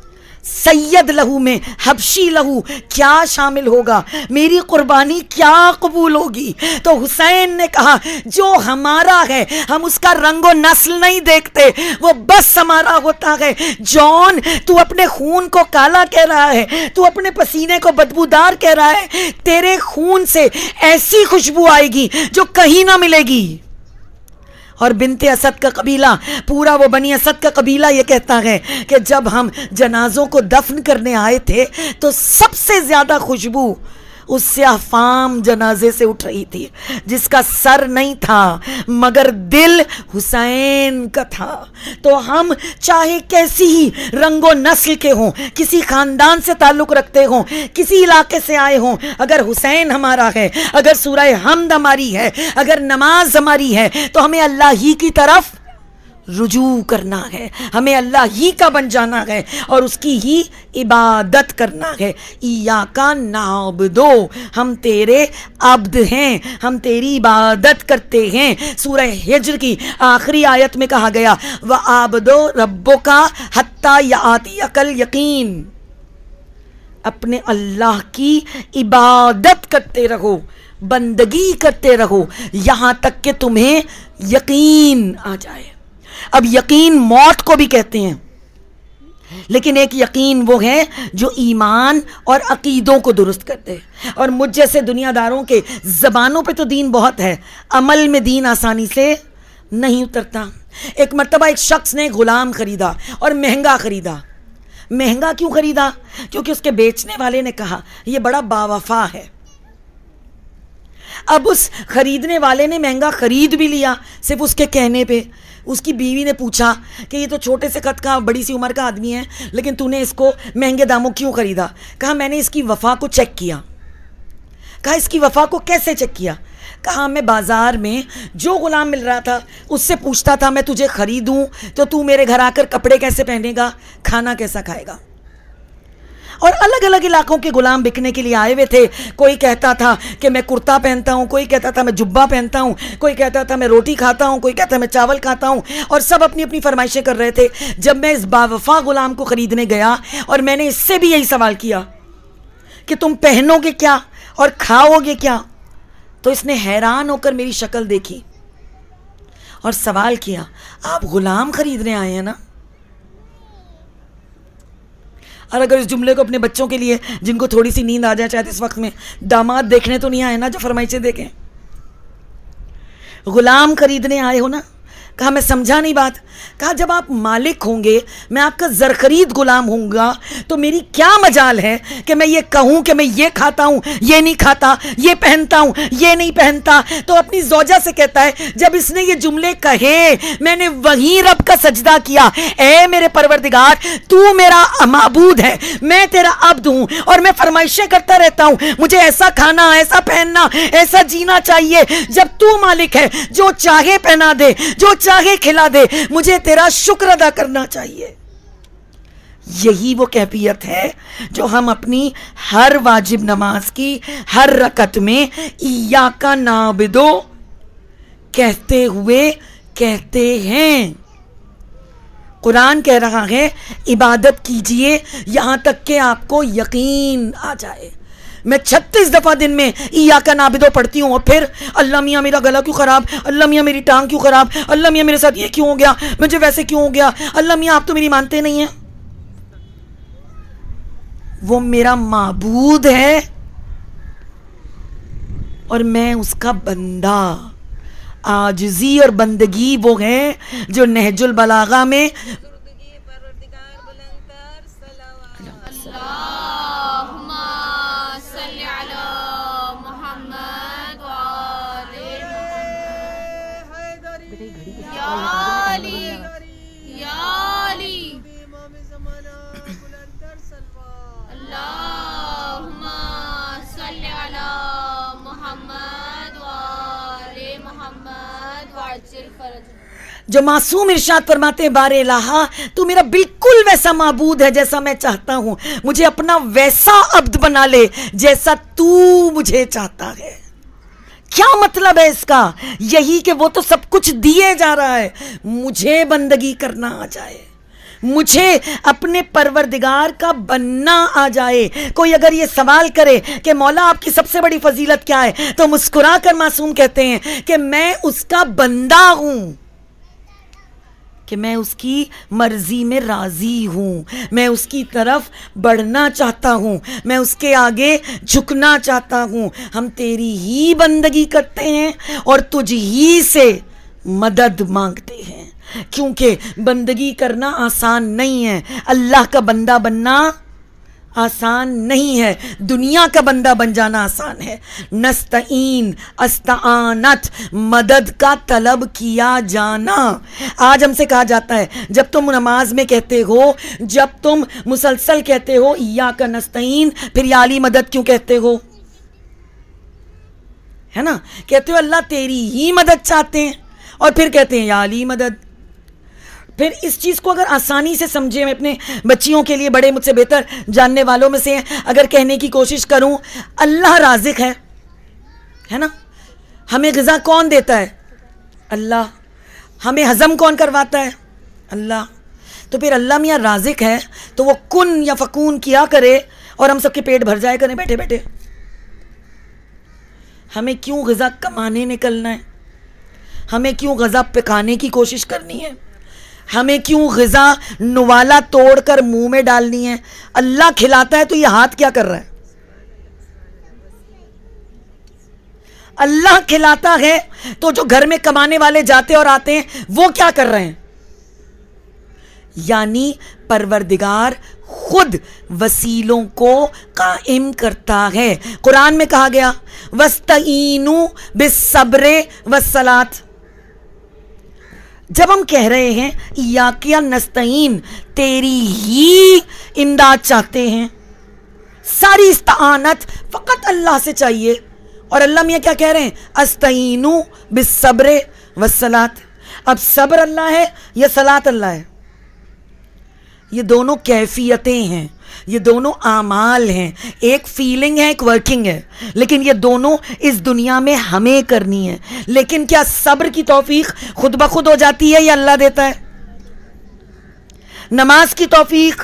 سید لہو میں حبشی لہو کیا شامل ہوگا, میری قربانی کیا قبول ہوگی. تو حسین نے کہا جو ہمارا ہے ہم اس کا رنگ و نسل نہیں دیکھتے, وہ بس ہمارا ہوتا ہے. جان تو اپنے خون کو کالا کہہ رہا ہے, تو اپنے پسینے کو بدبودار کہہ رہا ہے, تیرے خون سے ایسی خوشبو آئے گی جو کہیں نہ ملے گی. اور بنت اسد کا قبیلہ, پورا وہ بنی اسد کا قبیلہ یہ کہتا ہے کہ جب ہم جنازوں کو دفن کرنے آئے تھے تو سب سے زیادہ خوشبو اس سیاہ فام جنازے سے اٹھ رہی تھی جس کا سر نہیں تھا مگر دل حسین کا تھا. تو ہم چاہے کیسی ہی رنگ و نسل کے ہوں, کسی خاندان سے تعلق رکھتے ہوں, کسی علاقے سے آئے ہوں, اگر حسین ہمارا ہے, اگر سورہ حمد ہماری ہے, اگر نماز ہماری ہے, تو ہمیں اللہ ہی کی طرف رجوع کرنا ہے, ہمیں اللہ ہی کا بن جانا ہے اور اس کی ہی عبادت کرنا ہے. ایاکا نعبدو, ہم تیرے عبد ہیں, ہم تیری عبادت کرتے ہیں. سورہ ہجر کی آخری آیت میں کہا گیا وَعَابُدُوا رَبَّكَ حَتَّى يَأْتِيَكَ الْيَقِينُ, اپنے اللہ کی عبادت کرتے رہو, بندگی کرتے رہو یہاں تک کہ تمہیں یقین آ جائے. اب یقین موت کو بھی کہتے ہیں, لیکن ایک یقین وہ ہے جو ایمان اور عقیدوں کو درست کرتے. اور مجھ جیسے دنیا داروں کے زبانوں پہ تو دین بہت ہے, عمل میں دین آسانی سے نہیں اترتا. ایک مرتبہ ایک شخص نے غلام خریدا اور مہنگا خریدا. مہنگا کیوں خریدا؟ کیونکہ اس کے بیچنے والے نے کہا یہ بڑا باوفا ہے. اب اس خریدنے والے نے مہنگا خرید بھی لیا صرف اس کے کہنے پہ. اس کی بیوی نے پوچھا کہ یہ تو چھوٹے سے قد کا بڑی سی عمر کا آدمی ہے, لیکن تو نے اس کو مہنگے داموں کیوں خریدا؟ کہا میں نے اس کی وفا کو چیک کیا. کہا اس کی وفا کو کیسے چیک کیا؟ کہا میں بازار میں جو غلام مل رہا تھا اس سے پوچھتا تھا میں تجھے خریدوں تو تو میرے گھر آ کر کپڑے کیسے پہنے گا, کھانا کیسا کھائے گا. اور الگ الگ علاقوں کے غلام بکنے کے لیے آئے ہوئے تھے. کوئی کہتا تھا کہ میں کرتا پہنتا ہوں, کوئی کہتا تھا میں جبہ پہنتا ہوں, کوئی کہتا تھا میں روٹی کھاتا ہوں, کوئی کہتا ہے میں چاول کھاتا ہوں, اور سب اپنی اپنی فرمائشیں کر رہے تھے. جب میں اس باوفا غلام کو خریدنے گیا اور میں نے اس سے بھی یہی سوال کیا کہ تم پہنو گے کیا اور کھاؤ گے کیا, تو اس نے حیران ہو کر میری شکل دیکھی اور سوال کیا آپ غلام خریدنے آئے ہیں نا؟ اور اگر اس جملے کو اپنے بچوں کے لیے جن کو تھوڑی سی نیند آ جائے شاید اس وقت میں, داماد دیکھنے تو نہیں آئے نا جو فرمائشیں دیکھیں, غلام خریدنے آئے ہو نا. کہا میں سمجھا نہیں بات. کہا جب آپ مالک ہوں گے, میں آپ کا زرخرید غلام ہوں گا, تو میری کیا مجال ہے کہ میں یہ کہوں کہ میں یہ کھاتا ہوں, یہ نہیں کھاتا, یہ پہنتا ہوں, یہ نہیں پہنتا. تو اپنی زوجہ سے کہتا ہے جب اس نے یہ جملے کہے میں نے وہیں رب کا سجدہ کیا, اے میرے پروردگار تو میرا معبود ہے, میں تیرا عبد ہوں اور میں فرمائشیں کرتا رہتا ہوں, مجھے ایسا کھانا, ایسا پہننا, ایسا جینا چاہیے. جب تو مالک ہے جو چاہے پہنا دے, جو چاہے کھلا دے, مجھے تیرا شکر ادا کرنا چاہیے. یہی وہ کیفیت ہے جو ہم اپنی ہر واجب نماز کی ہر رکعت میں ایاکا نعبدو کہتے ہوئے کہتے ہیں. قرآن کہہ رہا ہے عبادت کیجئے یہاں تک کہ آپ کو یقین آ جائے. میں چھتیس دفعہ دن میں ایاکا نعبدو پڑھتی ہوں اور پھر اللہ میاں میرا گلا کیوں خراب, اللہ میاں میری ٹانگ کیوں خراب, اللہ میاں میرے ساتھ یہ کیوں ہو گیا, مجھے ویسے کیوں ہو گیا, اللہ میاں آپ تو میری مانتے نہیں ہیں. وہ میرا معبود ہے اور میں اس کا بندہ. عاجزی اور بندگی وہ ہے جو نہج البلاغہ میں جو معصوم ارشاد فرماتے ہیں بار الہا تو میرا بالکل ویسا معبود ہے جیسا میں چاہتا ہوں, مجھے اپنا ویسا عبد بنا لے جیسا تو مجھے چاہتا ہے. کیا مطلب ہے اس کا؟ یہی کہ وہ تو سب کچھ دیے جا رہا ہے, مجھے بندگی کرنا آ جائے, مجھے اپنے پروردگار کا بننا آ جائے. کوئی اگر یہ سوال کرے کہ مولا آپ کی سب سے بڑی فضیلت کیا ہے، تو مسکرا کر معصوم کہتے ہیں کہ میں اس کا بندہ ہوں، کہ میں اس کی مرضی میں راضی ہوں، میں اس کی طرف بڑھنا چاہتا ہوں، میں اس کے آگے جھکنا چاہتا ہوں. ہم تیری ہی بندگی کرتے ہیں اور تجھ ہی سے مدد مانگتے ہیں، کیونکہ بندگی کرنا آسان نہیں ہے. اللہ کا بندہ بننا آسان نہیں ہے، دنیا کا بندہ بن جانا آسان ہے. نستعین، استعانت، مدد کا طلب کیا جانا. آج ہم سے کہا جاتا ہے جب تم نماز میں کہتے ہو، جب تم مسلسل کہتے ہو ایاک نستعین، پھر یا علی مدد کیوں کہتے ہو؟ ہے نا، کہتے ہو اللہ تیری ہی مدد چاہتے ہیں اور پھر کہتے ہیں یا علی مدد. پھر اس چیز کو اگر آسانی سے سمجھے، میں اپنے بچیوں کے لیے بڑے مجھ سے بہتر جاننے والوں میں سے اگر کہنے کی کوشش کروں، اللہ رازق ہے، ہے نا. ہمیں غذا کون دیتا ہے؟ اللہ. ہمیں ہضم کون کرواتا ہے؟ اللہ. تو پھر اللہ میاں رازق ہے تو وہ کن یا فکون کیا کرے اور ہم سب کے پیٹ بھر جائے کریں بیٹھے بیٹھے. ہمیں کیوں غذا کمانے نکلنا ہے؟ ہمیں کیوں غذا پکانے کی کوشش کرنی ہے؟ ہمیں کیوں غذا نوالا توڑ کر منہ میں ڈالنی ہے؟ اللہ کھلاتا ہے تو یہ ہاتھ کیا کر رہا ہے؟ اللہ کھلاتا ہے تو جو گھر میں کمانے والے جاتے اور آتے ہیں وہ کیا کر رہے ہیں؟ یعنی پروردگار خود وسیلوں کو قائم کرتا ہے. قرآن میں کہا گیا وَاسْتَعِینُوا بِالصَّبْرِ وَالصَّلَاةِ. جب ہم کہہ رہے ہیں ایاک نستعین، تیری ہی امداد چاہتے ہیں، ساری استعانت فقط اللہ سے چاہیے، اور اللہ میاں کیا کہہ رہے ہیں؟ استعینوا بالصبر والصلاۃ. اب صبر اللہ ہے یا صلاۃ اللہ ہے؟ یہ دونوں کیفیتیں ہیں، یہ دونوں اعمال ہیں، ایک فیلنگ ہے ایک ورکنگ ہے، لیکن یہ دونوں اس دنیا میں ہمیں کرنی ہے. لیکن کیا صبر کی توفیق خود بخود ہو جاتی ہے یا اللہ دیتا ہے؟ نماز کی توفیق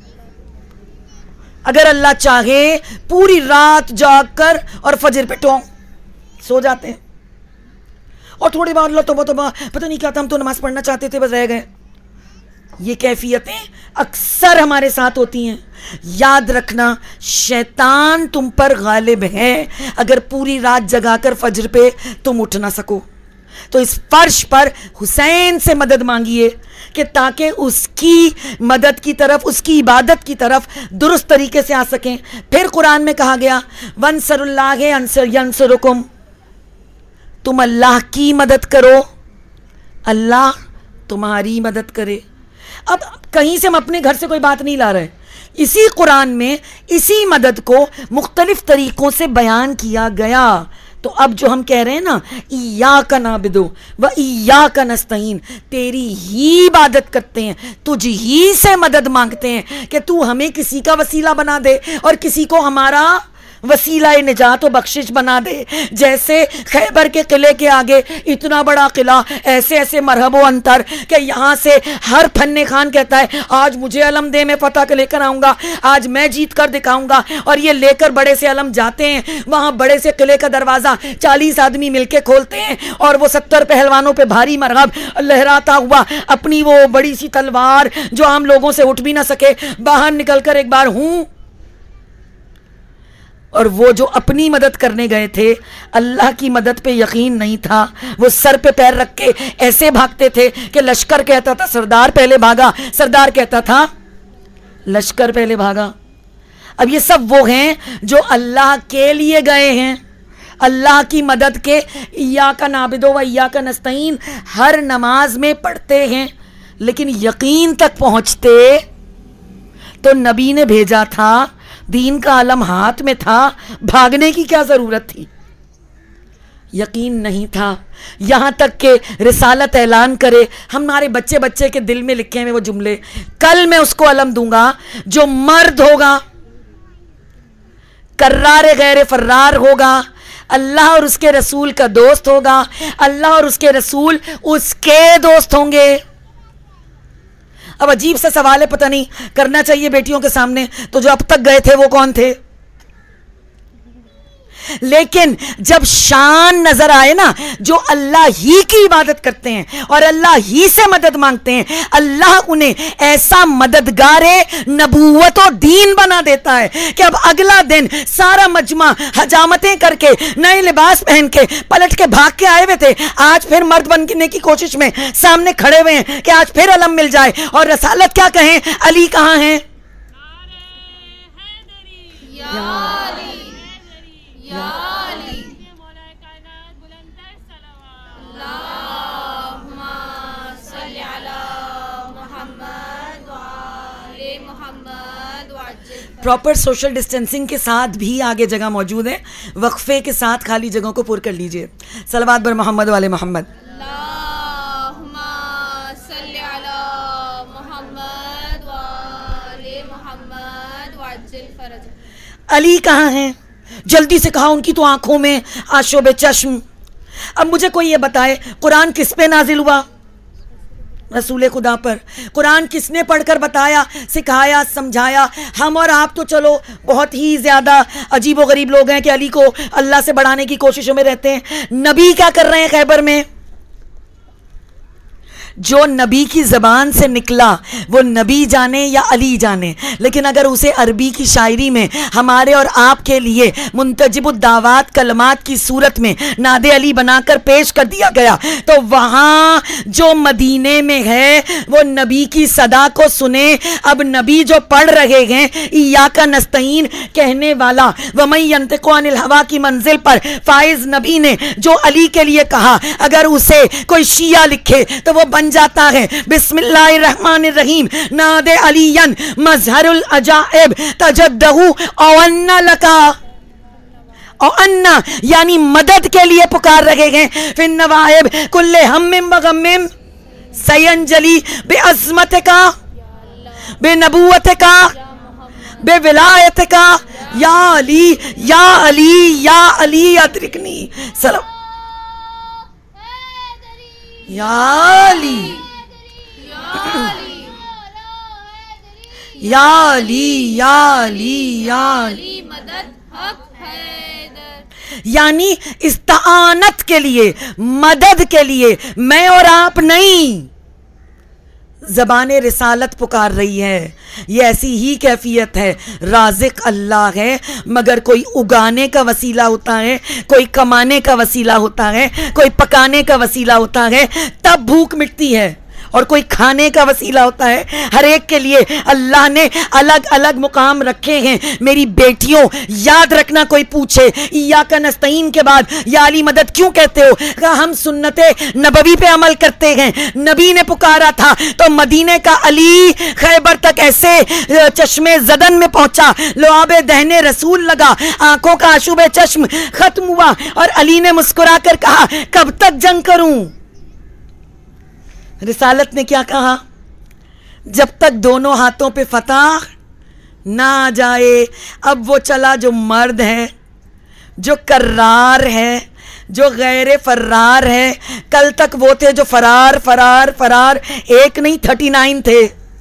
اگر اللہ چاہے پوری رات جاگ کر اور فجر پہ ٹونگ سو جاتے ہیں، اور تھوڑی بار اللہ توبہ توبہ پتہ نہیں کیا تھا، ہم تو نماز پڑھنا چاہتے تھے بس رہ گئے. یہ کیفیتیں اکثر ہمارے ساتھ ہوتی ہیں. یاد رکھنا شیطان تم پر غالب ہے اگر پوری رات جگا کر فجر پہ تم اٹھ نہ سکو. تو اس فرش پر حسین سے مدد مانگیے کہ تاکہ اس کی مدد کی طرف، اس کی عبادت کی طرف درست طریقے سے آ سکیں. پھر قرآن میں کہا گیا وَانْصُرُوا اللَّهَ يَنْصُرُكُمْ، تم اللہ کی مدد کرو، اللہ تمہاری مدد کرے. اب کہیں سے ہم اپنے گھر سے کوئی بات نہیں لا رہے، اسی قرآن میں اسی مدد کو مختلف طریقوں سے بیان کیا گیا. تو اب جو ہم کہہ رہے ہیں نا ایاک نعبد و ایاک نستعین، تیری ہی عبادت کرتے ہیں، تجھ ہی سے مدد مانگتے ہیں کہ تو ہمیں کسی کا وسیلہ بنا دے اور کسی کو ہمارا وسیلہ نجات و بخشش بنا دے. جیسے خیبر کے قلعے کے آگے اتنا بڑا قلعہ، ایسے ایسے مرحب و انتر کہ یہاں سے ہر فن خان کہتا ہے آج مجھے علم دے، میں فتح کے لے کر آؤں گا، آج میں جیت کر دکھاؤں گا. اور یہ لے کر بڑے سے علم جاتے ہیں، وہاں بڑے سے قلعے کا دروازہ چالیس آدمی مل کے کھولتے ہیں، اور وہ ستر پہلوانوں پہ بھاری مرحب لہراتا ہوا اپنی وہ بڑی سی تلوار جو عام لوگوں سے اٹھ بھی نہ سکے باہر نکل کر ایک بار ہوں. اور وہ جو اپنی مدد کرنے گئے تھے، اللہ کی مدد پہ یقین نہیں تھا، وہ سر پہ پیر رکھ کے ایسے بھاگتے تھے کہ لشکر کہتا تھا سردار پہلے بھاگا، سردار کہتا تھا لشکر پہلے بھاگا. اب یہ سب وہ ہیں جو اللہ کے لیے گئے ہیں، اللہ کی مدد کے ایاک نعبد و ایاک نستعین ہر نماز میں پڑھتے ہیں. لیکن یقین تک پہنچتے تو نبی نے بھیجا تھا، دین کا علم ہاتھ میں تھا، بھاگنے کی کیا ضرورت تھی؟ یقین نہیں تھا. یہاں تک کہ رسالت اعلان کرے، ہمارے بچے بچے کے دل میں لکھے ہوئے وہ جملے، کل میں اس کو علم دوں گا جو مرد ہوگا، کرار غیر فرار ہوگا، اللہ اور اس کے رسول کا دوست ہوگا، اللہ اور اس کے رسول اس کے دوست ہوں گے. اب عجیب سا سوال ہے، پتہ نہیں کرنا چاہیے بیٹیوں کے سامنے، تو جو اب تک گئے تھے وہ کون تھے؟ لیکن جب شان نظر آئے نا، جو اللہ ہی کی عبادت کرتے ہیں اور اللہ ہی سے مدد مانگتے ہیں، اللہ انہیں ایسا مددگار نبوت و دین بنا دیتا ہے کہ اب اگلا دن سارا مجمع حجامتیں کر کے نئے لباس پہن کے پلٹ کے بھاگ کے آئے ہوئے تھے، آج پھر مرد بننے کی کوشش میں سامنے کھڑے ہوئے ہیں کہ آج پھر علم مل جائے، اور رسالت کیا کہیں، علی کہاں ہیں؟ پراپر سوشل ڈسٹینسنگ کے ساتھ بھی آگے جگہ موجود ہے، وقفے کے ساتھ خالی جگہوں کو پر کر لیجئے. صلوات بر محمد والے محمد. اللہم صلی علی محمد والے محمد وعجل فرج. علی کہاں ہیں؟ جلدی سے کہا، ان کی تو آنکھوں میں آشوب چشم. اب مجھے کوئی یہ بتائے، قرآن کس پہ نازل ہوا؟ رسول خدا پر. قرآن کس نے پڑھ کر بتایا، سکھایا، سمجھایا؟ ہم اور آپ تو چلو بہت ہی زیادہ عجیب و غریب لوگ ہیں کہ علی کو اللہ سے بڑھانے کی کوششوں میں رہتے ہیں. نبی کیا کر رہے ہیں خیبر میں؟ جو نبی کی زبان سے نکلا وہ نبی جانے یا علی جانے، لیکن اگر اسے عربی کی شاعری میں ہمارے اور آپ کے لیے منتجب الدعوات کلمات کی صورت میں ناد علی بنا کر پیش کر دیا گیا، تو وہاں جو مدینے میں ہے وہ نبی کی صدا کو سنے. اب نبی جو پڑھ رہے ہیں ایاک نستعین کہنے والا وَمَن يَنطِقُ عَنِ الْهَوَىٰ کی منزل پر فائز نبی نے جو علی کے لیے کہا، اگر اسے کوئی شیعہ لکھے تو وہ بن جاتا ہے بسم اللہ الرحمن الرحیم ناد علین مظہر العجائب تجدہ اونا لکا. اونا یعنی مدد کے لیے پکار رہے ہیں. فی النوائب کل ہم و غم سینجلی بے عظمت کا، بے نبوت کا، بے ولایت کا. یا علی یا علی یا علی ادرکنی. سلام یا علی یا علی یا علی یا علی مدد حق حیدر. یعنی استعانت کے لیے، مدد کے لیے میں اور آپ نہیں، زبان رسالت پکار رہی ہے. یہ ایسی ہی کیفیت ہے. رازق اللہ ہے، مگر کوئی اگانے کا وسیلہ ہوتا ہے، کوئی کمانے کا وسیلہ ہوتا ہے، کوئی پکانے کا وسیلہ ہوتا ہے، تب بھوک مٹتی ہے. اور کوئی کھانے کا وسیلہ ہوتا ہے. ہر ایک کے لیے اللہ نے الگ الگ مقام رکھے ہیں. میری بیٹیوں یاد رکھنا، کوئی پوچھے ایاک نستعین کے بعد یا علی مدد کیوں کہتے ہو؟ کہا ہم سنت نبوی پہ عمل کرتے ہیں. نبی نے پکارا تھا تو مدینے کا علی خیبر تک ایسے چشمے زدن میں پہنچا، لعاب دہن رسول لگا، آنکھوں کا آشوب چشم ختم ہوا، اور علی نے مسکرا کر کہا کب تک جنگ کروں؟ رسالت نے کیا کہا؟ جب تک دونوں ہاتھوں پہ فتح نہ آ جائے. اب وہ چلا جو مرد ہے، جو کرار ہے، جو غیر فرار ہے. کل تک وہ تھے جو فرار فرار فرار، ایک نہیں تھرٹی نائن تھے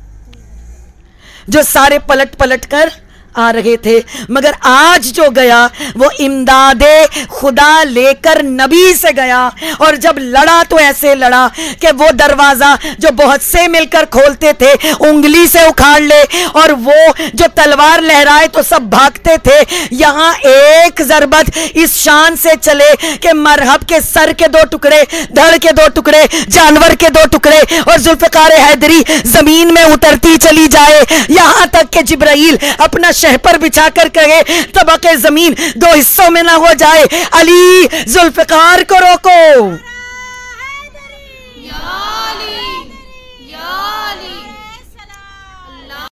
جو سارے پلٹ پلٹ کر آ رہے تھے. مگر آج جو گیا وہ امداد خدا لے کر نبی سے گیا، اور جب لڑا تو ایسے لڑا کہ وہ دروازہ جو بہت سے مل کر کھولتے تھے انگلی سے اکھاڑ لے، اور وہ جو تلوار لہرائے تو سب بھاگتے تھے. یہاں ایک ضربت اس شان سے چلے کہ مرحب کے سر کے دو ٹکڑے، دھڑ کے دو ٹکڑے، جانور کے دو ٹکڑے، اور ذوالفقار حیدری زمین میں اترتی چلی جائے، یہاں تک کہ جبرائیل اپنا شہ پر بچھا کر کہے طبق زمین دو حصوں میں نہ ہو جائے. علی ذوالفقار کو روکو. یا علی یا علی اللہ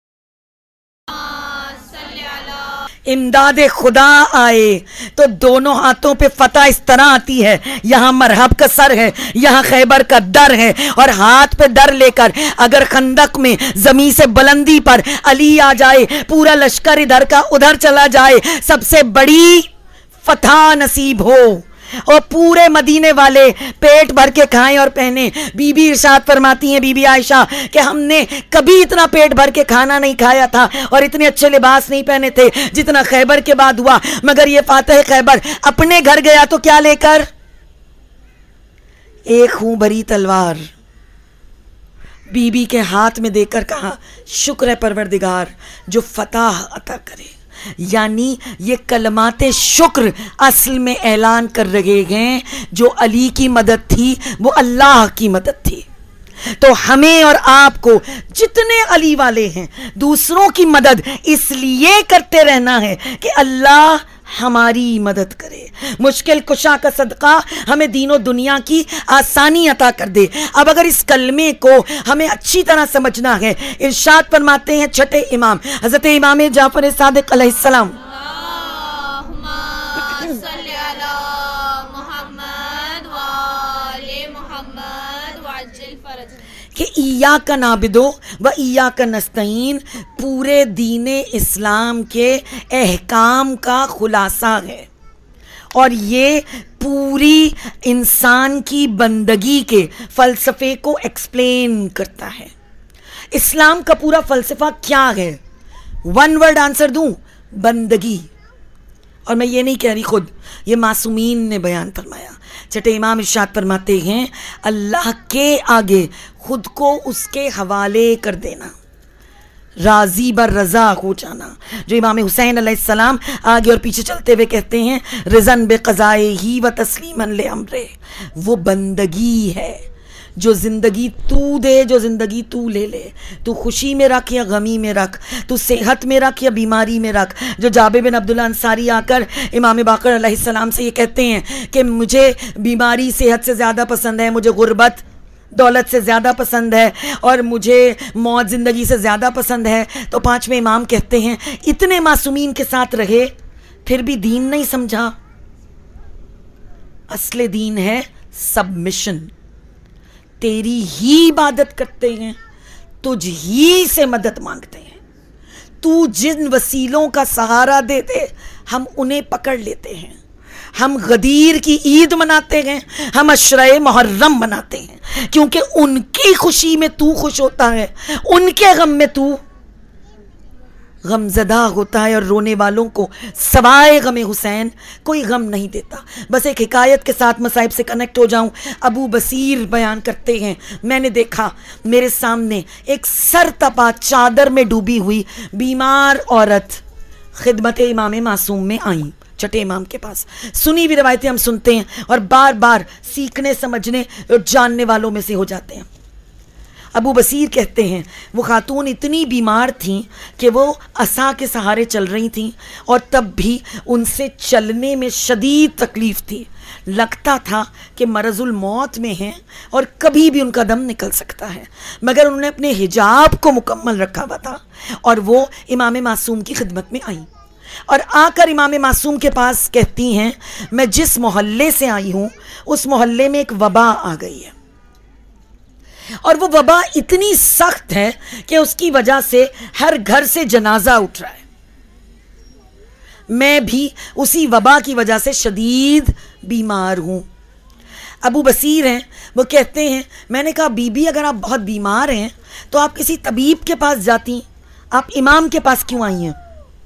صلی علی. امداد خدا آئے تو دونوں ہاتھوں پہ فتح اس طرح آتی ہے. یہاں مرحب کا سر ہے، یہاں خیبر کا در ہے، اور ہاتھ پہ در لے کر اگر خندق میں زمین سے بلندی پر علی آ جائے، پورا لشکر ادھر کا ادھر چلا جائے، سب سے بڑی فتح نصیب ہو. اور پورے مدینے والے پیٹ بھر کے کھائیں اور پہنے. بی بی ارشاد فرماتی ہیں بی بی عائشہ کہ ہم نے کبھی اتنا پیٹ بھر کے کھانا نہیں کھایا تھا اور اتنے اچھے لباس نہیں پہنے تھے جتنا خیبر کے بعد ہوا. مگر یہ فاتح خیبر اپنے گھر گیا تو کیا لے کر؟ ایک خون بھری تلوار بی بی کے ہاتھ میں دے کر کہا شکر ہے پروردگار جو فتح عطا کرے. یعنی یہ کلمات شکر اصل میں اعلان کر رہے ہیں جو علی کی مدد تھی وہ اللہ کی مدد تھی. تو ہمیں اور آپ کو جتنے علی والے ہیں دوسروں کی مدد اس لیے کرتے رہنا ہے کہ اللہ ہماری مدد کرے. مشکل کشا کا صدقہ ہمیں دین و دنیا کی آسانی عطا کر دے. اب اگر اس کلمے کو ہمیں اچھی طرح سمجھنا ہے ارشاد فرماتے ہیں چھٹے امام حضرت امام جعفر صادق علیہ السلام اللہم صلی علی محمد وآل محمد وعجل فرج کہ ایاک نعبدو و ایاک نستعین پورے دین اسلام کے احکام کا خلاصہ ہے اور یہ پوری انسان کی بندگی کے فلسفے کو ایکسپلین کرتا ہے. اسلام کا پورا فلسفہ کیا ہے؟ ون ورڈ آنسر دوں، بندگی. اور میں یہ نہیں کہہ رہی، خود یہ معصومین نے بیان فرمایا. چھٹے امام ارشاد فرماتے ہیں اللہ کے آگے خود کو اس کے حوالے کر دینا، راضی بر رضا ہو جانا. جو امام حسین علیہ السلام آگے اور پیچھے چلتے ہوئے کہتے ہیں رضن بقضائے ہی و تسلیما لامرے، وہ بندگی ہے جو زندگی تو دے، جو زندگی تو لے لے، تو خوشی میں رکھ یا غمی میں رکھ، تو صحت میں رکھ یا بیماری میں رکھ. جو جابر بن عبداللہ انصاری آ کر امام باقر علیہ السلام سے یہ کہتے ہیں کہ مجھے بیماری صحت سے زیادہ پسند ہے، مجھے غربت دولت سے زیادہ پسند ہے، اور مجھے موت زندگی سے زیادہ پسند ہے، تو پانچویں امام کہتے ہیں اتنے معصومین کے ساتھ رہے پھر بھی دین نہیں سمجھا. اصل دین ہے سبمیشن. تیری ہی عبادت کرتے ہیں، تجھ ہی سے مدد مانگتے ہیں، تو جن وسیلوں کا سہارا دے دے ہم انہیں پکڑ لیتے ہیں. ہم غدیر کی عید مناتے ہیں، ہم عشرۂ محرم مناتے ہیں کیونکہ ان کی خوشی میں تو خوش ہوتا ہے، ان کے غم میں تو غم زدہ ہوتا ہے. اور رونے والوں کو سوائے غم حسین کوئی غم نہیں دیتا. بس ایک حکایت کے ساتھ مصائب سے کنیکٹ ہو جاؤں. ابو بصیر بیان کرتے ہیں میں نے دیکھا میرے سامنے ایک سر تپا چادر میں ڈوبی ہوئی بیمار عورت خدمت امام معصوم میں آئیں، چھٹے امام کے پاس. سنی ہوئی روایتیں ہم سنتے ہیں اور بار بار سیکھنے سمجھنے اور جاننے والوں میں سے ہو جاتے ہیں. ابو بصیر کہتے ہیں وہ خاتون اتنی بیمار تھیں کہ وہ عصا کے سہارے چل رہی تھیں اور تب بھی ان سے چلنے میں شدید تکلیف تھی. لگتا تھا کہ مرض الموت میں ہیں اور کبھی بھی ان کا دم نکل سکتا ہے، مگر انہوں نے اپنے حجاب کو مکمل رکھا ہوا تھا اور وہ امام معصوم کی خدمت میں آئیں اور آ کر امام معصوم کے پاس کہتی ہیں میں جس محلے سے آئی ہوں اس محلے میں ایک وبا آ گئی ہے، اور وہ وبا اتنی سخت ہے کہ اس کی وجہ سے ہر گھر سے جنازہ اٹھ رہا ہے. میں بھی اسی وبا کی وجہ سے شدید بیمار ہوں. ابو بصیر ہیں وہ کہتے ہیں میں نے کہا بی بی اگر آپ بہت بیمار ہیں تو آپ کسی طبیب کے پاس جاتی، آپ امام کے پاس کیوں آئی ہیں؟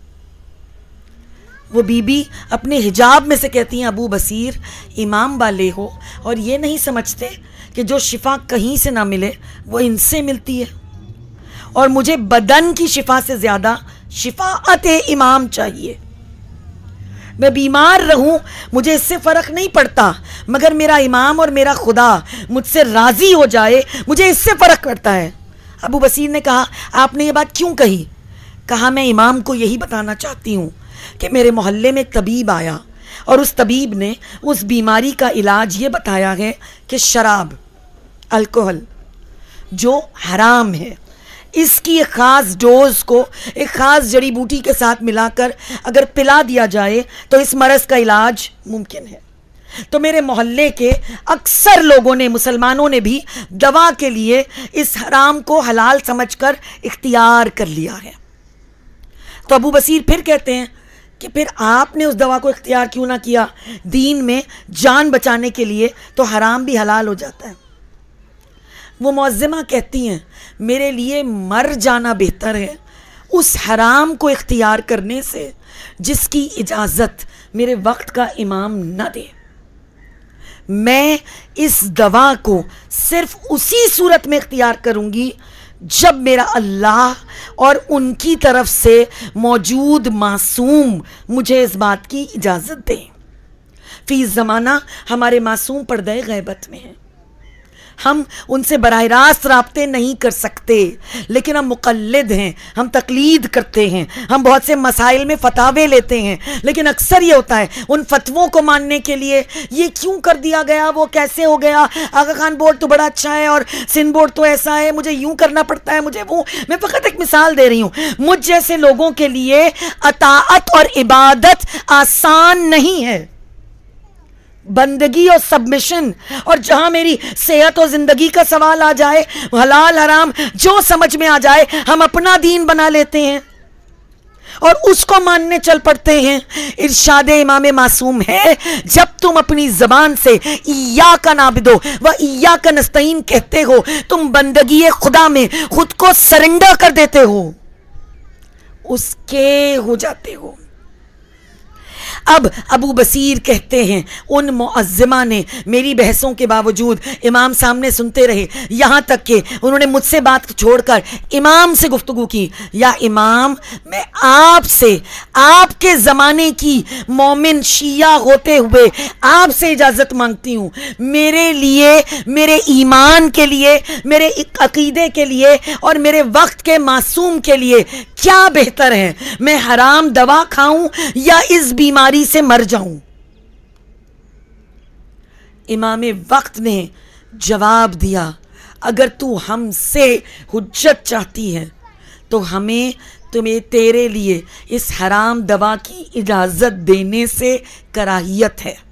وہ بی بی اپنے حجاب میں سے کہتی ہیں ابو بصیر امام والے ہو اور یہ نہیں سمجھتے کہ جو شفا کہیں سے نہ ملے وہ ان سے ملتی ہے، اور مجھے بدن کی شفا سے زیادہ شفاعت امام چاہیے. میں بیمار رہوں مجھے اس سے فرق نہیں پڑتا، مگر میرا امام اور میرا خدا مجھ سے راضی ہو جائے مجھے اس سے فرق پڑتا ہے. ابو بصیر نے کہا آپ نے یہ بات کیوں کہی؟ کہا میں امام کو یہی بتانا چاہتی ہوں کہ میرے محلے میں ایک طبیب آیا اور اس طبیب نے اس بیماری کا علاج یہ بتایا ہے کہ شراب، الکوہل جو حرام ہے، اس کی ایک خاص ڈوز کو ایک خاص جڑی بوٹی کے ساتھ ملا کر اگر پلا دیا جائے تو اس مرض کا علاج ممکن ہے. تو میرے محلے کے اکثر لوگوں نے، مسلمانوں نے بھی دوا کے لیے اس حرام کو حلال سمجھ کر اختیار کر لیا ہے. تو ابو بصیر پھر کہتے ہیں کہ پھر آپ نے اس دوا کو اختیار کیوں نہ کیا دین میں جان بچانے کے لیے، تو حرام بھی حلال ہو جاتا ہے۔ وہ معظمہ کہتی ہیں میرے لیے مر جانا بہتر ہے اس حرام کو اختیار کرنے سے جس کی اجازت میرے وقت کا امام نہ دے۔ میں اس دوا کو صرف اسی صورت میں اختیار کروں گی جب میرا اللہ اور ان کی طرف سے موجود معصوم مجھے اس بات کی اجازت دیں۔ فی زمانہ ہمارے معصوم پردہ غیبت میں ہیں، ہم ان سے براہ راست رابطے نہیں کر سکتے، لیکن ہم مقلد ہیں، ہم تقلید کرتے ہیں، ہم بہت سے مسائل میں فتاوے لیتے ہیں، لیکن اکثر یہ ہوتا ہے ان فتووں کو ماننے کے لیے یہ کیوں کر دیا گیا، وہ کیسے ہو گیا، آغا خان بورڈ تو بڑا اچھا ہے اور سندھ بورڈ تو ایسا ہے، مجھے یوں کرنا پڑتا ہے، مجھے وہ۔ میں فقط ایک مثال دے رہی ہوں، مجھ جیسے لوگوں کے لیے اطاعت اور عبادت آسان نہیں ہے، بندگی اور سبمیشن، اور جہاں میری صحت اور زندگی کا سوال آ جائے، حلال حرام جو سمجھ میں آ جائے ہم اپنا دین بنا لیتے ہیں اور اس کو ماننے چل پڑتے ہیں۔ ارشاد امام معصوم ہے جب تم اپنی زبان سے ایاک نعبد و ایاک نستعین کہتے ہو، تم بندگی خدا میں خود کو سرنڈر کر دیتے ہو، اس کے ہو جاتے ہو۔ اب ابو بصیر کہتے ہیں ان معظمہ نے میری بحثوں کے باوجود امام سامنے سنتے رہے، یہاں تک کہ انہوں نے مجھ سے بات چھوڑ کر امام سے گفتگو کی، یا امام میں آپ سے آپ کے زمانے کی مومن شیعہ ہوتے ہوئے آپ سے اجازت مانگتی ہوں، میرے لیے، میرے ایمان کے لیے، میرے عقیدے کے لیے اور میرے وقت کے معصوم کے لیے کیا بہتر ہے، میں حرام دوا کھاؤں یا اس بیماری سے مر جاؤں؟ امام وقت نے جواب دیا اگر تو ہم سے حجت چاہتی ہے تو ہمیں تمہیں تیرے لیے اس حرام دوا کی اجازت دینے سے کراہیت ہے۔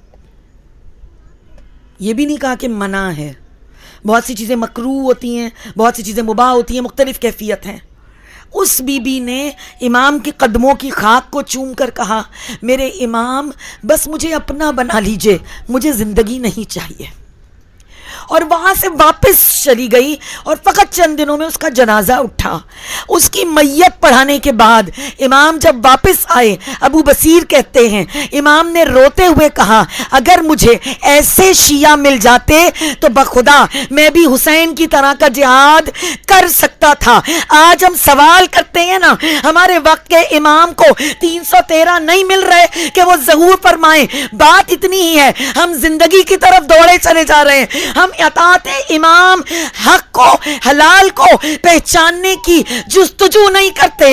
یہ بھی نہیں کہا کہ منع ہے، بہت سی چیزیں مکروہ ہوتی ہیں، بہت سی چیزیں مباح ہوتی ہیں، مختلف کیفیت ہیں۔ اس بی بی نے امام کے قدموں کی خاک کو چوم کر کہا میرے امام بس مجھے اپنا بنا لیجئے، مجھے زندگی نہیں چاہیے، اور وہاں سے واپس چلی گئی، اور فقط چند دنوں میں اس کا جنازہ اٹھا۔ اس کی میت پڑھانے کے بعد امام جب واپس آئے، ابو بصیر کہتے ہیں امام نے روتے ہوئے کہا اگر مجھے ایسے شیعہ مل جاتے تو بخدا میں بھی حسین کی طرح کا جہاد کر سکتا تھا۔ آج ہم سوال کرتے ہیں نا، ہمارے وقت کے امام کو تین سو تیرہ نہیں مل رہے کہ وہ ظہور فرمائیں، بات اتنی ہی ہے، ہم زندگی کی طرف دوڑے چلے جا رہے ہیں، ہم اطاعت امام، حق کو، حلال کو پہچاننے کی جستجو نہیں کرتے،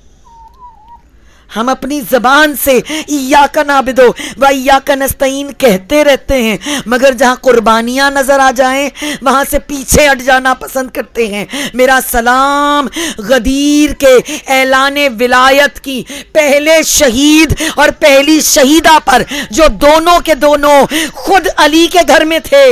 ہم اپنی زبان سے ایاک نعبد و ایاک نستعین کہتے رہتے ہیں، مگر جہاں قربانیاں نظر آ جائیں وہاں سے پیچھے ہٹ جانا پسند کرتے ہیں۔ میرا سلام غدیر کے اعلان ولایت کی پہلے شہید اور پہلی شہیدہ پر جو دونوں کے دونوں خود علی کے گھر میں تھے،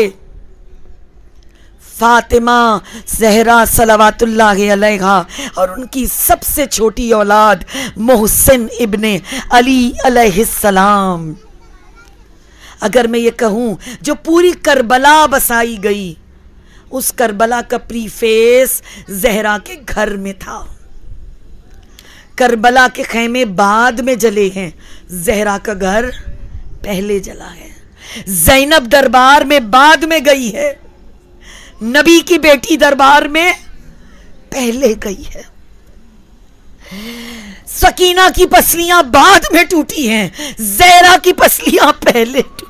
فاطمہ زہرا صلوات اللہ علیہا، اور ان کی سب سے چھوٹی اولاد محسن ابن علی علیہ السلام۔ اگر میں یہ کہوں جو پوری کربلا بسائی گئی، اس کربلا کا پری فیس زہرا کے گھر میں تھا۔ کربلا کے خیمے بعد میں جلے ہیں، زہرا کا گھر پہلے جلا ہے۔ زینب دربار میں بعد میں گئی ہے، نبی کی بیٹی دربار میں پہلے گئی ہے۔ سکینہ کی پسلیاں بعد میں ٹوٹی ہیں، زہرا کی پسلیاں پہلے ٹوٹی۔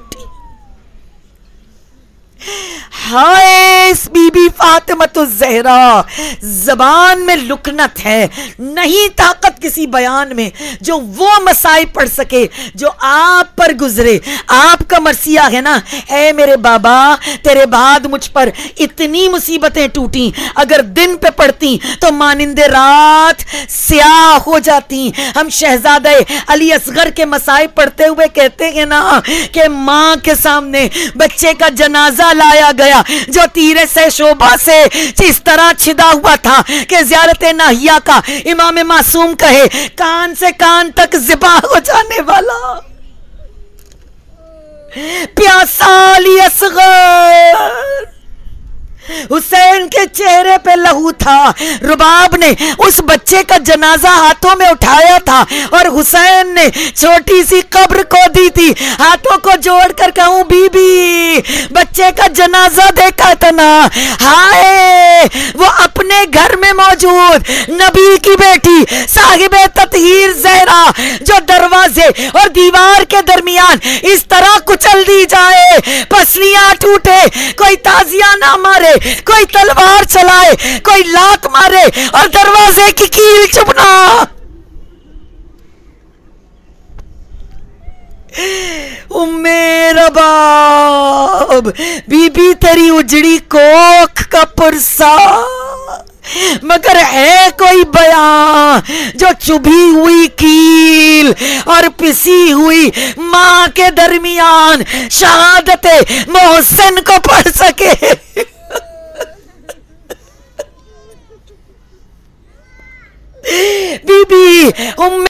ہائے اس بی بی فاطمۃ الزہرا، زبان میں لکنت ہے، نہیں طاقت کسی بیان میں جو وہ مسائل پڑھ سکے جو آپ پر گزرے۔ آپ کا مرثیہ ہے نا، اے میرے بابا تیرے بعد مجھ پر اتنی مصیبتیں ٹوٹیں، اگر دن پہ پڑھتی تو مانند رات سیاہ ہو جاتی۔ ہم شہزادہ علی اصغر کے مسائل پڑھتے ہوئے کہتے ہیں نا کہ ماں کے سامنے بچے کا جنازہ لایا گیا جو تیرے سے شعبہ سے اس طرح چھدا ہوا تھا کہ زیارت ناہیہ کا امام معصوم کہے کان سے کان تک ذبح ہو جانے والا پیاسا علی اصغر، حسین کے چہرے پہ لہو تھا، رباب نے اس بچے کا جنازہ ہاتھوں میں اٹھایا تھا اور حسین نے چھوٹی سی قبر کو دی تھی، ہاتھوں کو جوڑ کر کہوں بی بی بچے کا جنازہ دیکھا تھا نا، ہائے وہ اپنے گھر میں موجود نبی کی بیٹی صاحب تطہیر زہرا جو دروازے اور دیوار کے درمیان اس طرح کچل دی جائے پسلیاں ٹوٹے، کوئی تازیہ نہ مارے، کوئی تلوار چلائے، کوئی لات مارے اور دروازے کی کیل چبنا، ام رباب بی بی تیری اجڑی کوکھ کا پرسا، مگر ہے کوئی بیان جو چبھی ہوئی کیل اور پسی ہوئی ماں کے درمیان شہادت محسن کو پڑھ سکے؟ بی بی ام